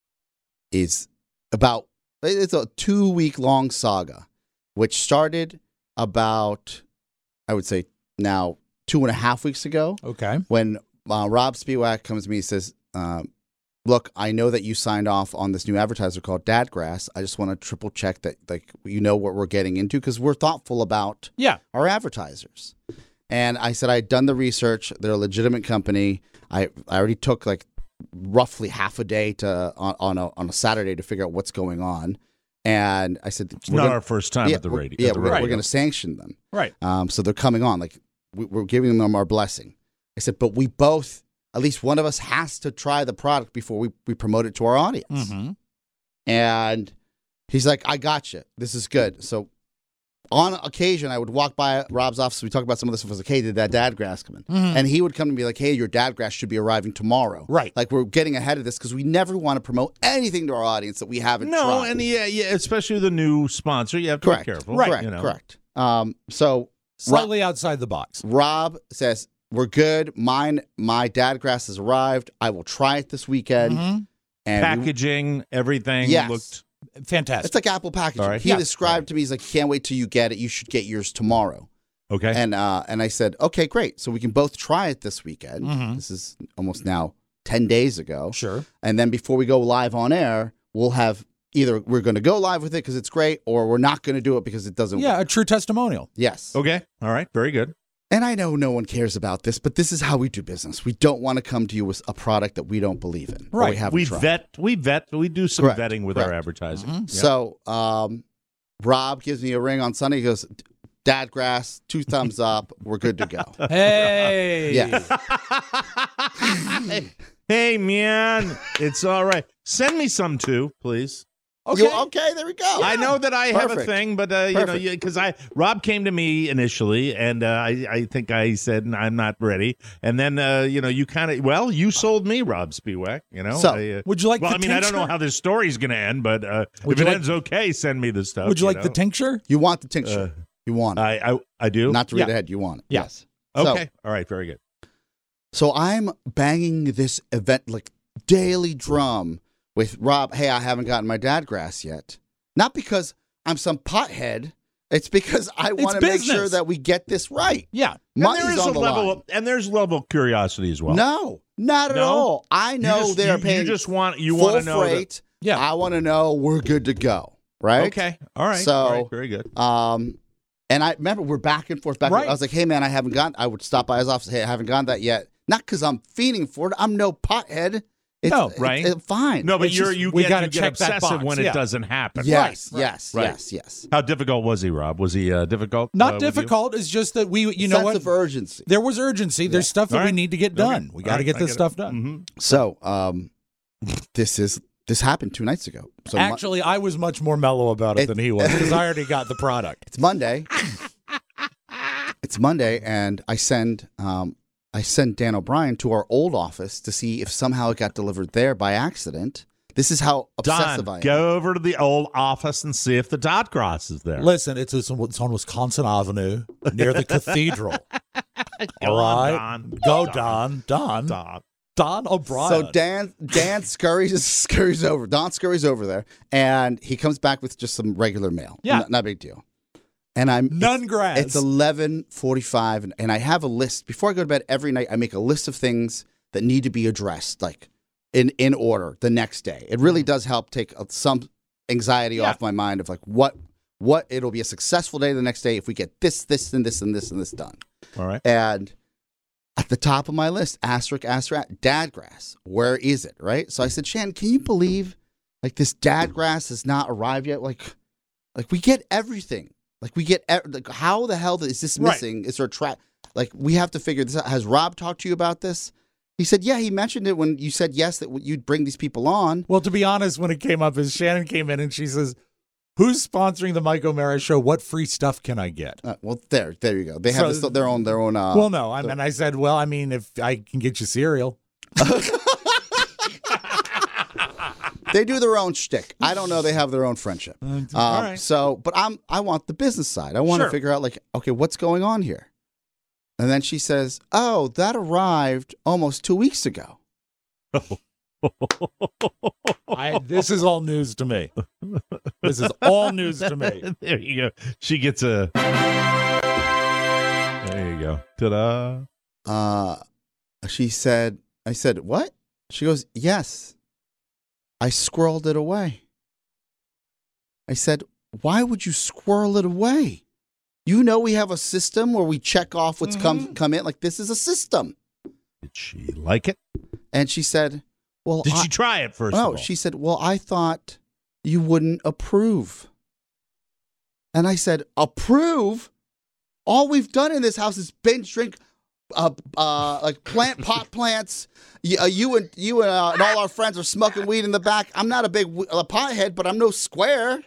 about, it's a 2-week-long saga, which started about, I would say now 2.5 weeks ago. Okay. When Rob Spiewak comes to me and says, look, I know that you signed off on this new advertiser called Dadgrass. I just want to triple check that, what we're getting into, because we're thoughtful about our advertisers. And I said I'd done the research. They're a legitimate company. I already took roughly half a day on a Saturday to figure out what's going on. And I said, it's not our first time at the radio. Yeah, we're going to sanction them. Right. So they're coming on. We're giving them our blessing. I said, but we both, at least one of us, has to try the product before we promote it to our audience. Mm-hmm. And he's like, I got you. This is good. So on occasion, I would walk by Rob's office. We talked about some of this stuff. I was like, hey, did that Dadgrass come in? Mm-hmm. And he would come and be like, hey, your Dadgrass should be arriving tomorrow. Right. We're getting ahead of this because we never want to promote anything to our audience that we haven't tried. No, and especially the new sponsor. You have to be careful. Right. Correct. So slightly outside the box. Rob says, we're good. My Dadgrass has arrived. I will try it this weekend. Mm-hmm. And packaging, everything looked fantastic. It's like Apple packaging. Right. He described to me, he's like, can't wait till you get it. You should get yours tomorrow. Okay. And I said, okay, great. So we can both try it this weekend. Mm-hmm. This is almost now 10 days ago. Sure. And then before we go live on air, we'll have either we're going to go live with it because it's great, or we're not going to do it because it doesn't work. A true testimonial. Yes. Okay. All right. Very good. And I know no one cares about this, but this is how we do business. We don't want to come to you with a product that we don't believe in. Right. We haven't tried. We do some Correct. vetting with our advertising. Mm-hmm. So Rob gives me a ring on Sunday. He goes, Dadgrass, 2 thumbs up. We're good to go. Hey. Yes. Hey, man. It's all right. Send me some too, please. Okay, there we go. I know that I have a Perfect. thing, but because Rob came to me initially, and I think I said I'm not ready, and then you kind of you sold me, Rob Spiewak. So, would you like? Well, the I mean, I don't know tincture? how this story's going to end, but if it ends okay, send me the stuff. Would you like the tincture? You want the tincture. You want it. I do. Not to read ahead. You want it. Yeah. Yes. Okay. All right. Very good. So I'm banging this event daily drum with Rob. Hey, I haven't gotten my Dadgrass yet. Not because I'm some pothead. It's because I want to make sure that we get this right. Yeah. Money's on the line. And there's a level of curiosity as well. No, not at all. I know they're paying. You want to full know freight. I want to know we're good to go. Right. Okay. All right. So all right. Very good. And I remember we're back and forth. I was like, hey man, I haven't gotten. I would stop by his office. Hey, I haven't gotten that yet. Not because I'm fiending for it. I'm no pothead. Right? It's fine. No, but It's you get obsessive when it doesn't happen. Yes, Right. yes, Right. yes. How difficult was he, Rob? Was he difficult? Not with you? difficult. It's just that we, Sense what? of urgency. There was urgency. There's stuff that we need to get done. We got to get this stuff done. Mm-hmm. So, this happened 2 nights ago. So Actually, I was much more mellow about it than he was because I already got the product. It's Monday. It's Monday, and I send Dan O'Brien to our old office to see if somehow it got delivered there by accident. This is how obsessive I am. Go over to the old office and see if the Dadgrass is there. Listen, it's on Wisconsin Avenue near the cathedral. All right. Don. Go, Don. Don O'Brien. So Dan scurries over. Don scurries over there, and he comes back with just some regular mail. Yeah. Not a big deal. And none grass. It's 11:45, and I have a list. Before I go to bed every night, I make a list of things that need to be addressed, like in order the next day. It really does help take some anxiety off my mind of like what it'll be a successful day the next day if we get this, and this, and this, and this done. All right. And at the top of my list, asterisk, dadgrass. Where is it? Right. So I said, Shannon, can you believe like this dadgrass has not arrived yet? Like we get everything. Like we get like how the hell is this missing? Right. Is there a track? Like we have to figure this out. Has Rob talked to you about this? He said, yeah, he mentioned it when you said yes that you'd bring these people on. Well, to be honest, when it came up, is Shannon came in and she says, "Who's sponsoring the Mike O'Mara show? What free stuff can I get?" Well, there you go. They have their own. Well, no, I said, well, I mean, if I can get you cereal. They do their own shtick. I don't know. They have their own friendship. All right. So, but I want the business side. I want to figure out like, okay, what's going on here? And then she says, "Oh, that arrived almost 2 weeks ago." This is all news to me. This is all news to me. There you go. She gets a. There you go. Ta-da. She said, I said, "What?" She goes, "Yes. I squirreled it away." I said, "Why would you squirrel it away? You know we have a system where we check off what's come in. Like this is a system." Did she like it? And she said, "Well, did she try it first? No, she said, "Well, I thought you wouldn't approve." And I said, "Approve? All we've done in this house is binge drink, like pot plants. You and all our friends are smoking weed in the back. I'm not a big pothead, but I'm no square."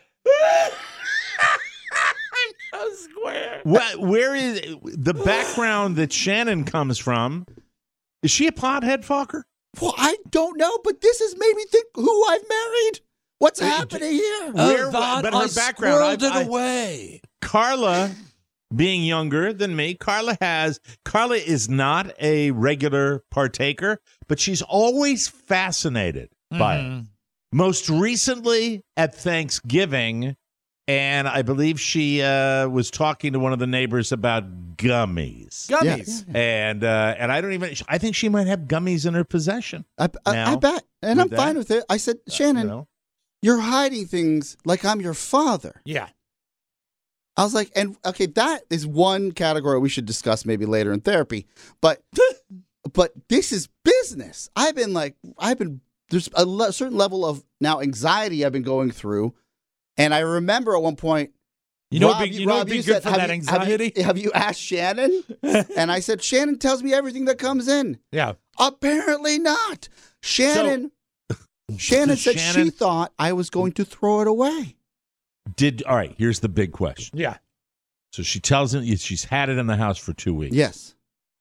I'm no square. Where is the background that Shannon comes from? Is she a pothead, Fokker? Well, I don't know, but this has made me think who I've married. What's happening here? But her background, squirreled it away. Carla, being younger than me, Carla is not a regular partaker, but she's always fascinated by it. Most recently at Thanksgiving, and I believe she was talking to one of the neighbors about gummies. Gummies. Yeah. And I think she might have gummies in her possession. I bet. And I'm fine with it. I said, "Shannon, you're hiding things like I'm your father." Yeah. I was like, and okay, that is one category we should discuss maybe later in therapy. But this is business. There's a certain level of now anxiety I've been going through. And I remember at one point, Rob, it'd be good for that anxiety. Have you asked Shannon? And I said, "Shannon tells me everything that comes in." Yeah. Apparently not. Shannon said she thought I was going to throw it away. All right, here's the big question. Yeah. So she tells him she's had it in the house for 2 weeks. Yes.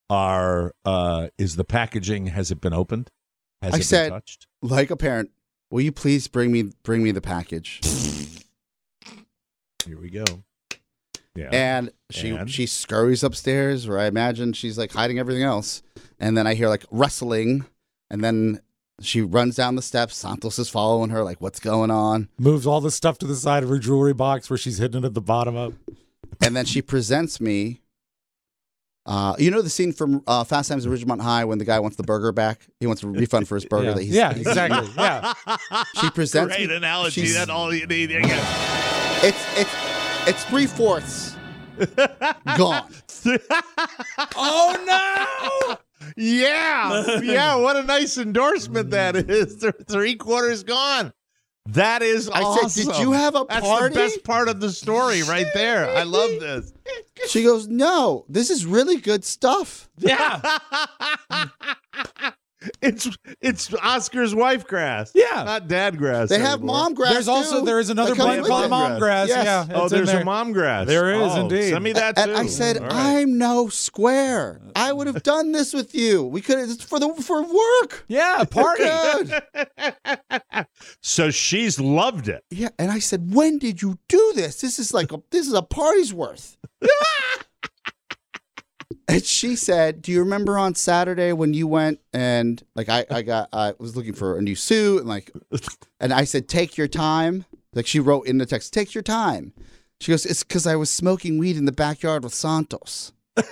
Is the packaging, has it been opened? Has it been touched? Like a parent, will you please bring me the package? Here we go. Yeah. And she scurries upstairs, where I imagine she's like hiding everything else. And then I hear like rustling, and then she runs down the steps. Santos is following her, like, what's going on? Moves all the stuff to the side of her jewelry box where she's hidden it at the bottom of. And then she presents me. You know the scene from Fast Times at Ridgemont High when the guy wants the burger back? He wants a refund for his burger. Exactly. Yeah. She presents Great analogy. That's all you need. It's 3/4 gone. Oh no! Yeah. What a nice endorsement that is. 3/4 gone. That is awesome. I said, "Did you have a party?" That's the best part of the story right there. I love this. She goes, "No, this is really good stuff." Yeah. It's Oscar's wife grass. Yeah. Not dad grass. They have mom grass. There is another brand called mom grass. Yes. Yeah. There's a mom grass. There is indeed. Send me that too. And I said, "I'm no square. I would have done this with you. We could have for work." Yeah, party. So she's loved it. Yeah, and I said, "When did you do this? This is a party's worth." And she said, "Do you remember on Saturday when you went and like I was looking for a new suit and I said take your time." Like she wrote in the text, "Take your time." She goes, "It's because I was smoking weed in the backyard with Santos."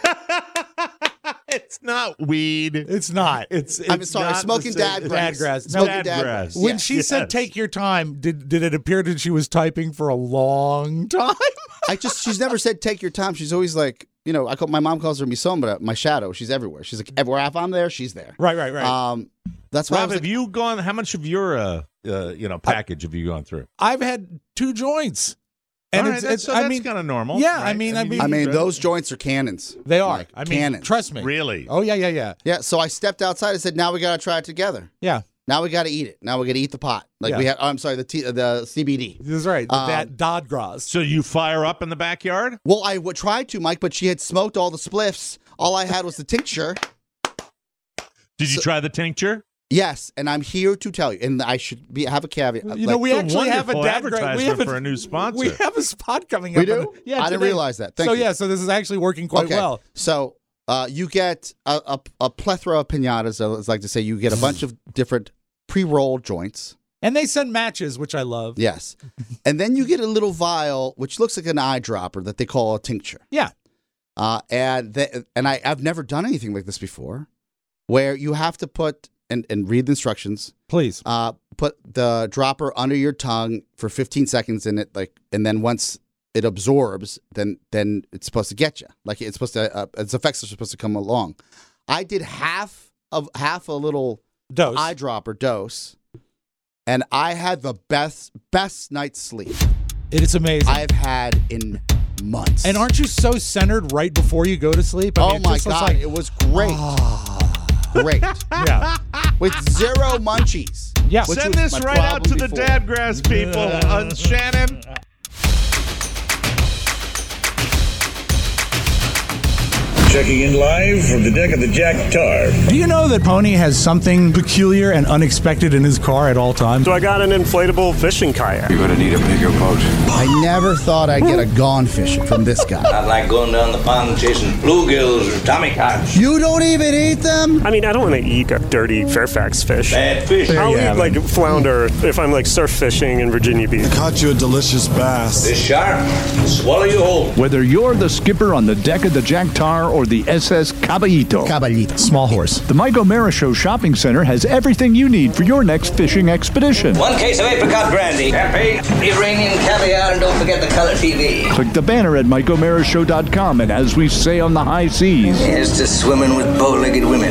It's not weed. It's not. I'm sorry, smoking dad grass. Smoking dad grass. When she said "take your time," did it appear that she was typing for a long time? She's never said "take your time." She's always like, my mom calls her mi sombra, my shadow. She's everywhere. She's like, everywhere if I'm there, she's there. Right. That's why. Rob, have you gone? How much of your package have you gone through? I've had 2 joints. And that's kind of normal. Yeah, right? I mean, those joints are cannons. They are. Cannons. Trust me. Really? Oh, yeah. Yeah, so I stepped outside and said, now we got to try it together. Yeah. Now we got to eat it. Now we got to eat the pot. We have, the CBD. That's right. That Dadgras. So you fire up in the backyard? Well, I tried to, Mike, but she had smoked all the spliffs. All I had was the tincture. Did you try the tincture? Yes, and I'm here to tell you, and I should have a caveat. We actually have a advertisement for a new sponsor. We have a spot coming up. We do? Yeah, I didn't realize that. Thank you. So this is actually working quite well. So you get a plethora of pinatas. As I like to say, you get a bunch of different pre-rolled joints. And they send matches, which I love. Yes. And then you get a little vial, which looks like an eyedropper that they call a tincture. Yeah. And I've never done anything like this before, where you have to put... And read the instructions. Please. Put the dropper under your tongue for 15 seconds in it, and then once it absorbs, then it's supposed to get you. Like it's supposed to, its effects are supposed to come along. I did half a little dose, eyedropper dose, and I had the best night's sleep. It is amazing. I've had in months. And aren't you so centered right before you go to sleep? I mean, my God, it was great. Great. Yeah. With 0 munchies. Yeah. Send this right out to the Dadgrass people on Shannon. Checking in live from the deck of the Jack Tar. Do you know that Pony has something peculiar and unexpected in his car at all times? So I got an inflatable fishing kayak. You're going to need a bigger boat. I never thought I'd get a gone fishing from this guy. Not like going down the pond chasing bluegills or tommycocks. You don't even eat them? I mean, I don't want to eat a dirty Fairfax fish. Bad fish. I'll eat like flounder if I'm like surf fishing in Virginia Beach. I caught you a delicious bass. This shark will swallow you whole. Whether you're the skipper on the deck of the Jack Tar or the SS Caballito. Small horse. The Mike O'Mara Show Shopping Center has everything you need for your next fishing expedition. 1 case of apricot brandy. Champagne, Iranian caviar, and don't forget the color TV. Click the banner at MikeO'MaraShow.com, and as we say on the high seas, here's to swimming with bow-legged women.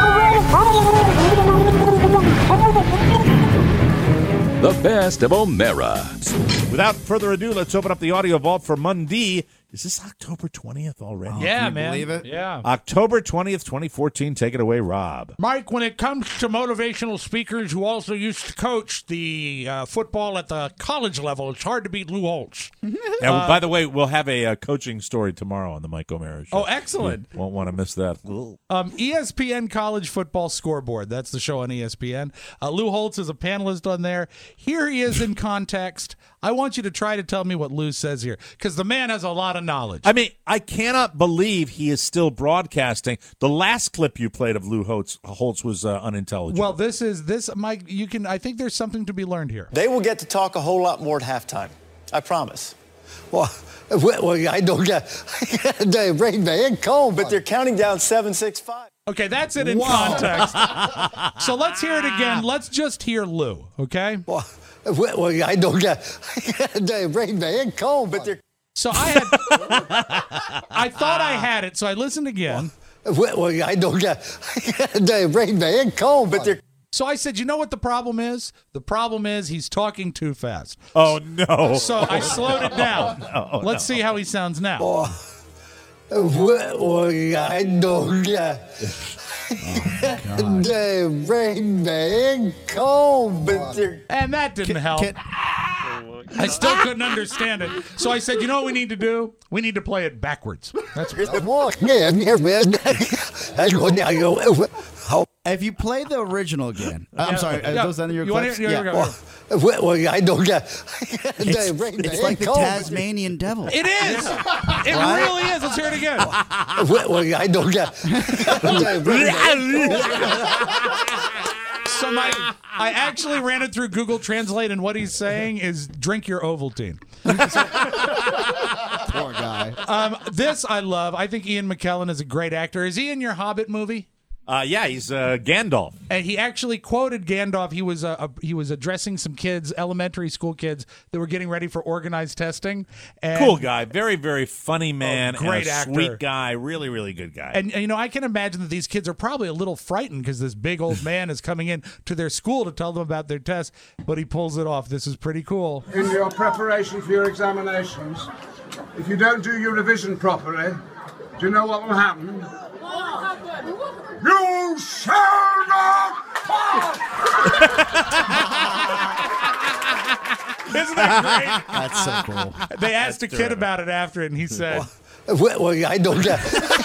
The best of O'Mara. Without further ado, let's open up the audio vault for Monday. Is this October 20th already? Yeah, can you man. believe it? Yeah. October 20th, 2014. Take it away, Rob. Mike, when it comes to motivational speakers who also used to coach the football at the college level, it's hard to beat Lou Holtz. And by the way, we'll have a coaching story tomorrow on the Mike O'Mara Show. Oh, excellent. You won't want to miss that. ESPN College Football Scoreboard. That's the show on ESPN. Lou Holtz is a panelist on there. Here he is in context. I want you to try to tell me what Lou says here, because the man has a lot of knowledge. I mean, I cannot believe he is still broadcasting. The last clip you played of Lou Holtz was unintelligible. Well, this, Mike, I think there's something to be learned here. They will get to talk a whole lot more at halftime. I promise. Well, I don't get they bring me in cold, but they're counting down 7-6-5. Okay, that's it in context. So let's hear it again. Let's just hear Lou, okay? Well, I don't get they bring me in cold, but they're. So I thought I had it, so I listened again. Well, I don't get they bring me in cold, but they're. So I said, you know what the problem is? The problem is he's talking too fast. Oh, no. So I slowed it down. Let's see how he sounds now. I don't get they bring me in cold, but they're. And that didn't help. I still couldn't understand it. So I said, you know what we need to do? We need to play it backwards. That's If you play the original again, I'm sorry. Those are your clips. Well, I don't get. It's like the Tasmanian devil. It is. It really is. Let's hear it again. Well, I don't get. So I actually ran it through Google Translate, and what he's saying is drink your Ovaltine. Poor guy. This I love. I think Ian McKellen is a great actor. Is he in your Hobbit movie? Yeah, he's Gandalf. And he actually quoted Gandalf. He was addressing some kids, elementary school kids, that were getting ready for organized testing. And cool guy, very, very funny man, great and a actor. sweet guy, really, really good guy. And you know, I can imagine that these kids are probably a little frightened because this big old man is coming in to their school to tell them about their test, but he pulls it off. This is pretty cool. In your preparation for your examinations, if you don't do your revision properly, do you know what will happen? You shall not pass! Isn't that great? That's so cool. They asked a kid about it after, and he said, Well, I don't get.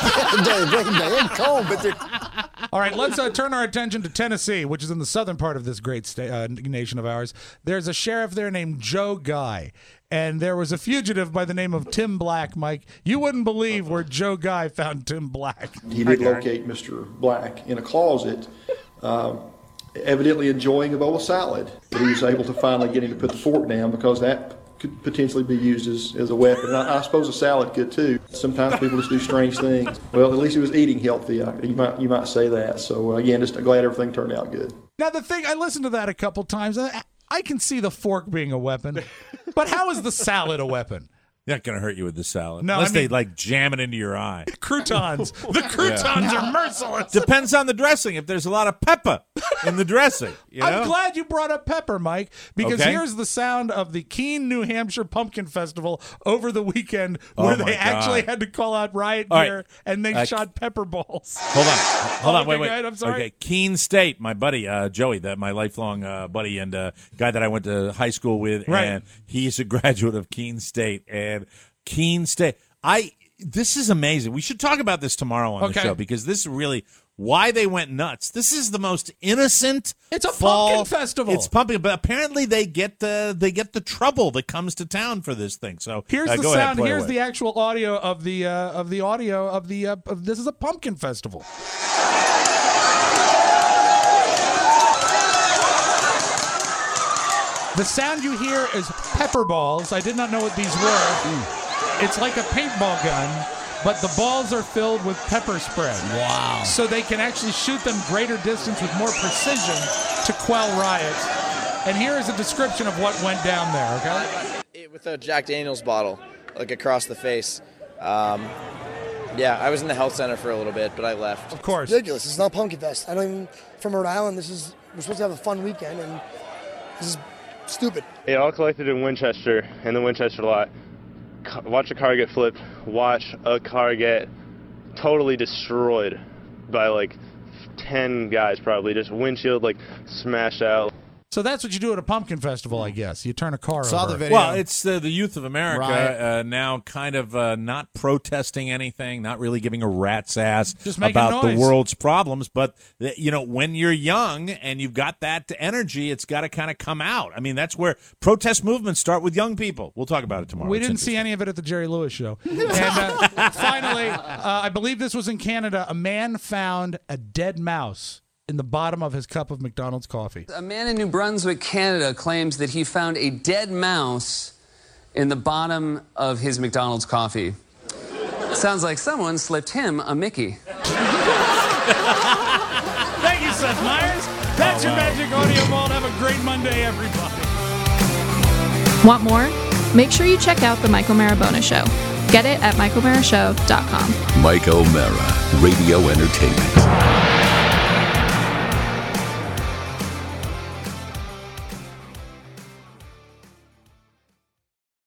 all right, let's turn our attention to Tennessee, which is in the southern part of this great nation of ours. There's a sheriff there named Joe Guy, and there was a fugitive by the name of Tim Black. Mike, you wouldn't believe where Joe Guy found Tim Black. He did locate Mr. Black in a closet, evidently enjoying a bowl of salad. But he was able to finally get him to put the fork down because that could potentially be used as a weapon. And I suppose a salad could too. Sometimes people just do strange things. Well, at least he was eating healthy. You might say that. So again, just glad everything turned out good. Now the thing, I listened to that a couple times. I can see the fork being a weapon, but how is the salad a weapon? Not going to hurt you with the salad. No, Unless I mean- they jam it into your eye. Croutons. The croutons are merciless. Depends on the dressing. If there's a lot of pepper in the dressing. You know? I'm glad you brought up pepper, Mike, because Okay. here's the sound of the Keene, New Hampshire Pumpkin Festival over the weekend where Oh, my they actually God. had to call out riot All right. gear and they shot pepper balls. Hold on, wait. Go ahead, I'm sorry. Okay, Keene State, my buddy Joey, my lifelong buddy and guy that I went to high school with, Right. and he's a graduate of Keene State. And Keene State, this is amazing. We should talk about this tomorrow on the Okay. show because this is really why they went nuts. This is the most innocent. It's a fall pumpkin festival. It's pumpkin, but apparently they get the trouble that comes to town for this thing. So Here's the go ahead, sound. play Here's away. the actual audio of the audio of the. This is a pumpkin festival. The sound you hear is pepper balls. I did not know what these were. It's like a paintball gun, but the balls are filled with pepper spray. Wow. So they can actually shoot them greater distance with more precision to quell riots. And here is a description of what went down there, okay? With a Jack Daniels bottle, like across the face. Yeah, I was in the health center for a little bit, but I left. Of course. Ridiculous. It's not Pumpkin Fest. I don't even, from Rhode Island, we're supposed to have a fun weekend, and this is stupid. It all collected in Winchester, in the Winchester lot. Watch a car get flipped. Watch a car get totally destroyed by like 10 guys probably. Just windshield like smashed out. So that's what you do at a pumpkin festival, I guess. You turn a car Saw over. the video. Well, it's the youth of America Right. now kind of not protesting anything, not really giving a rat's ass Just making about noise. the world's problems. But, when you're young and you've got that energy, it's got to kind of come out. I mean, that's where protest movements start with young people. We'll talk about it tomorrow. We It's didn't see any of it at the Jerry Lewis show. And finally, I believe this was in Canada, a man found a dead mouse in the bottom of his cup of McDonald's coffee. A man in New Brunswick, Canada, claims that he found a dead mouse in the bottom of his McDonald's coffee. Sounds like someone slipped him a Mickey. Thank you, Seth Meyers. That's your Magic Audio Vault. Have a great Monday, everybody. Want more? Make sure you check out The Mike O'Mara Bonus Show. Get it at MikeO'MaraShow.com. Mike O'Mara, Radio Entertainment.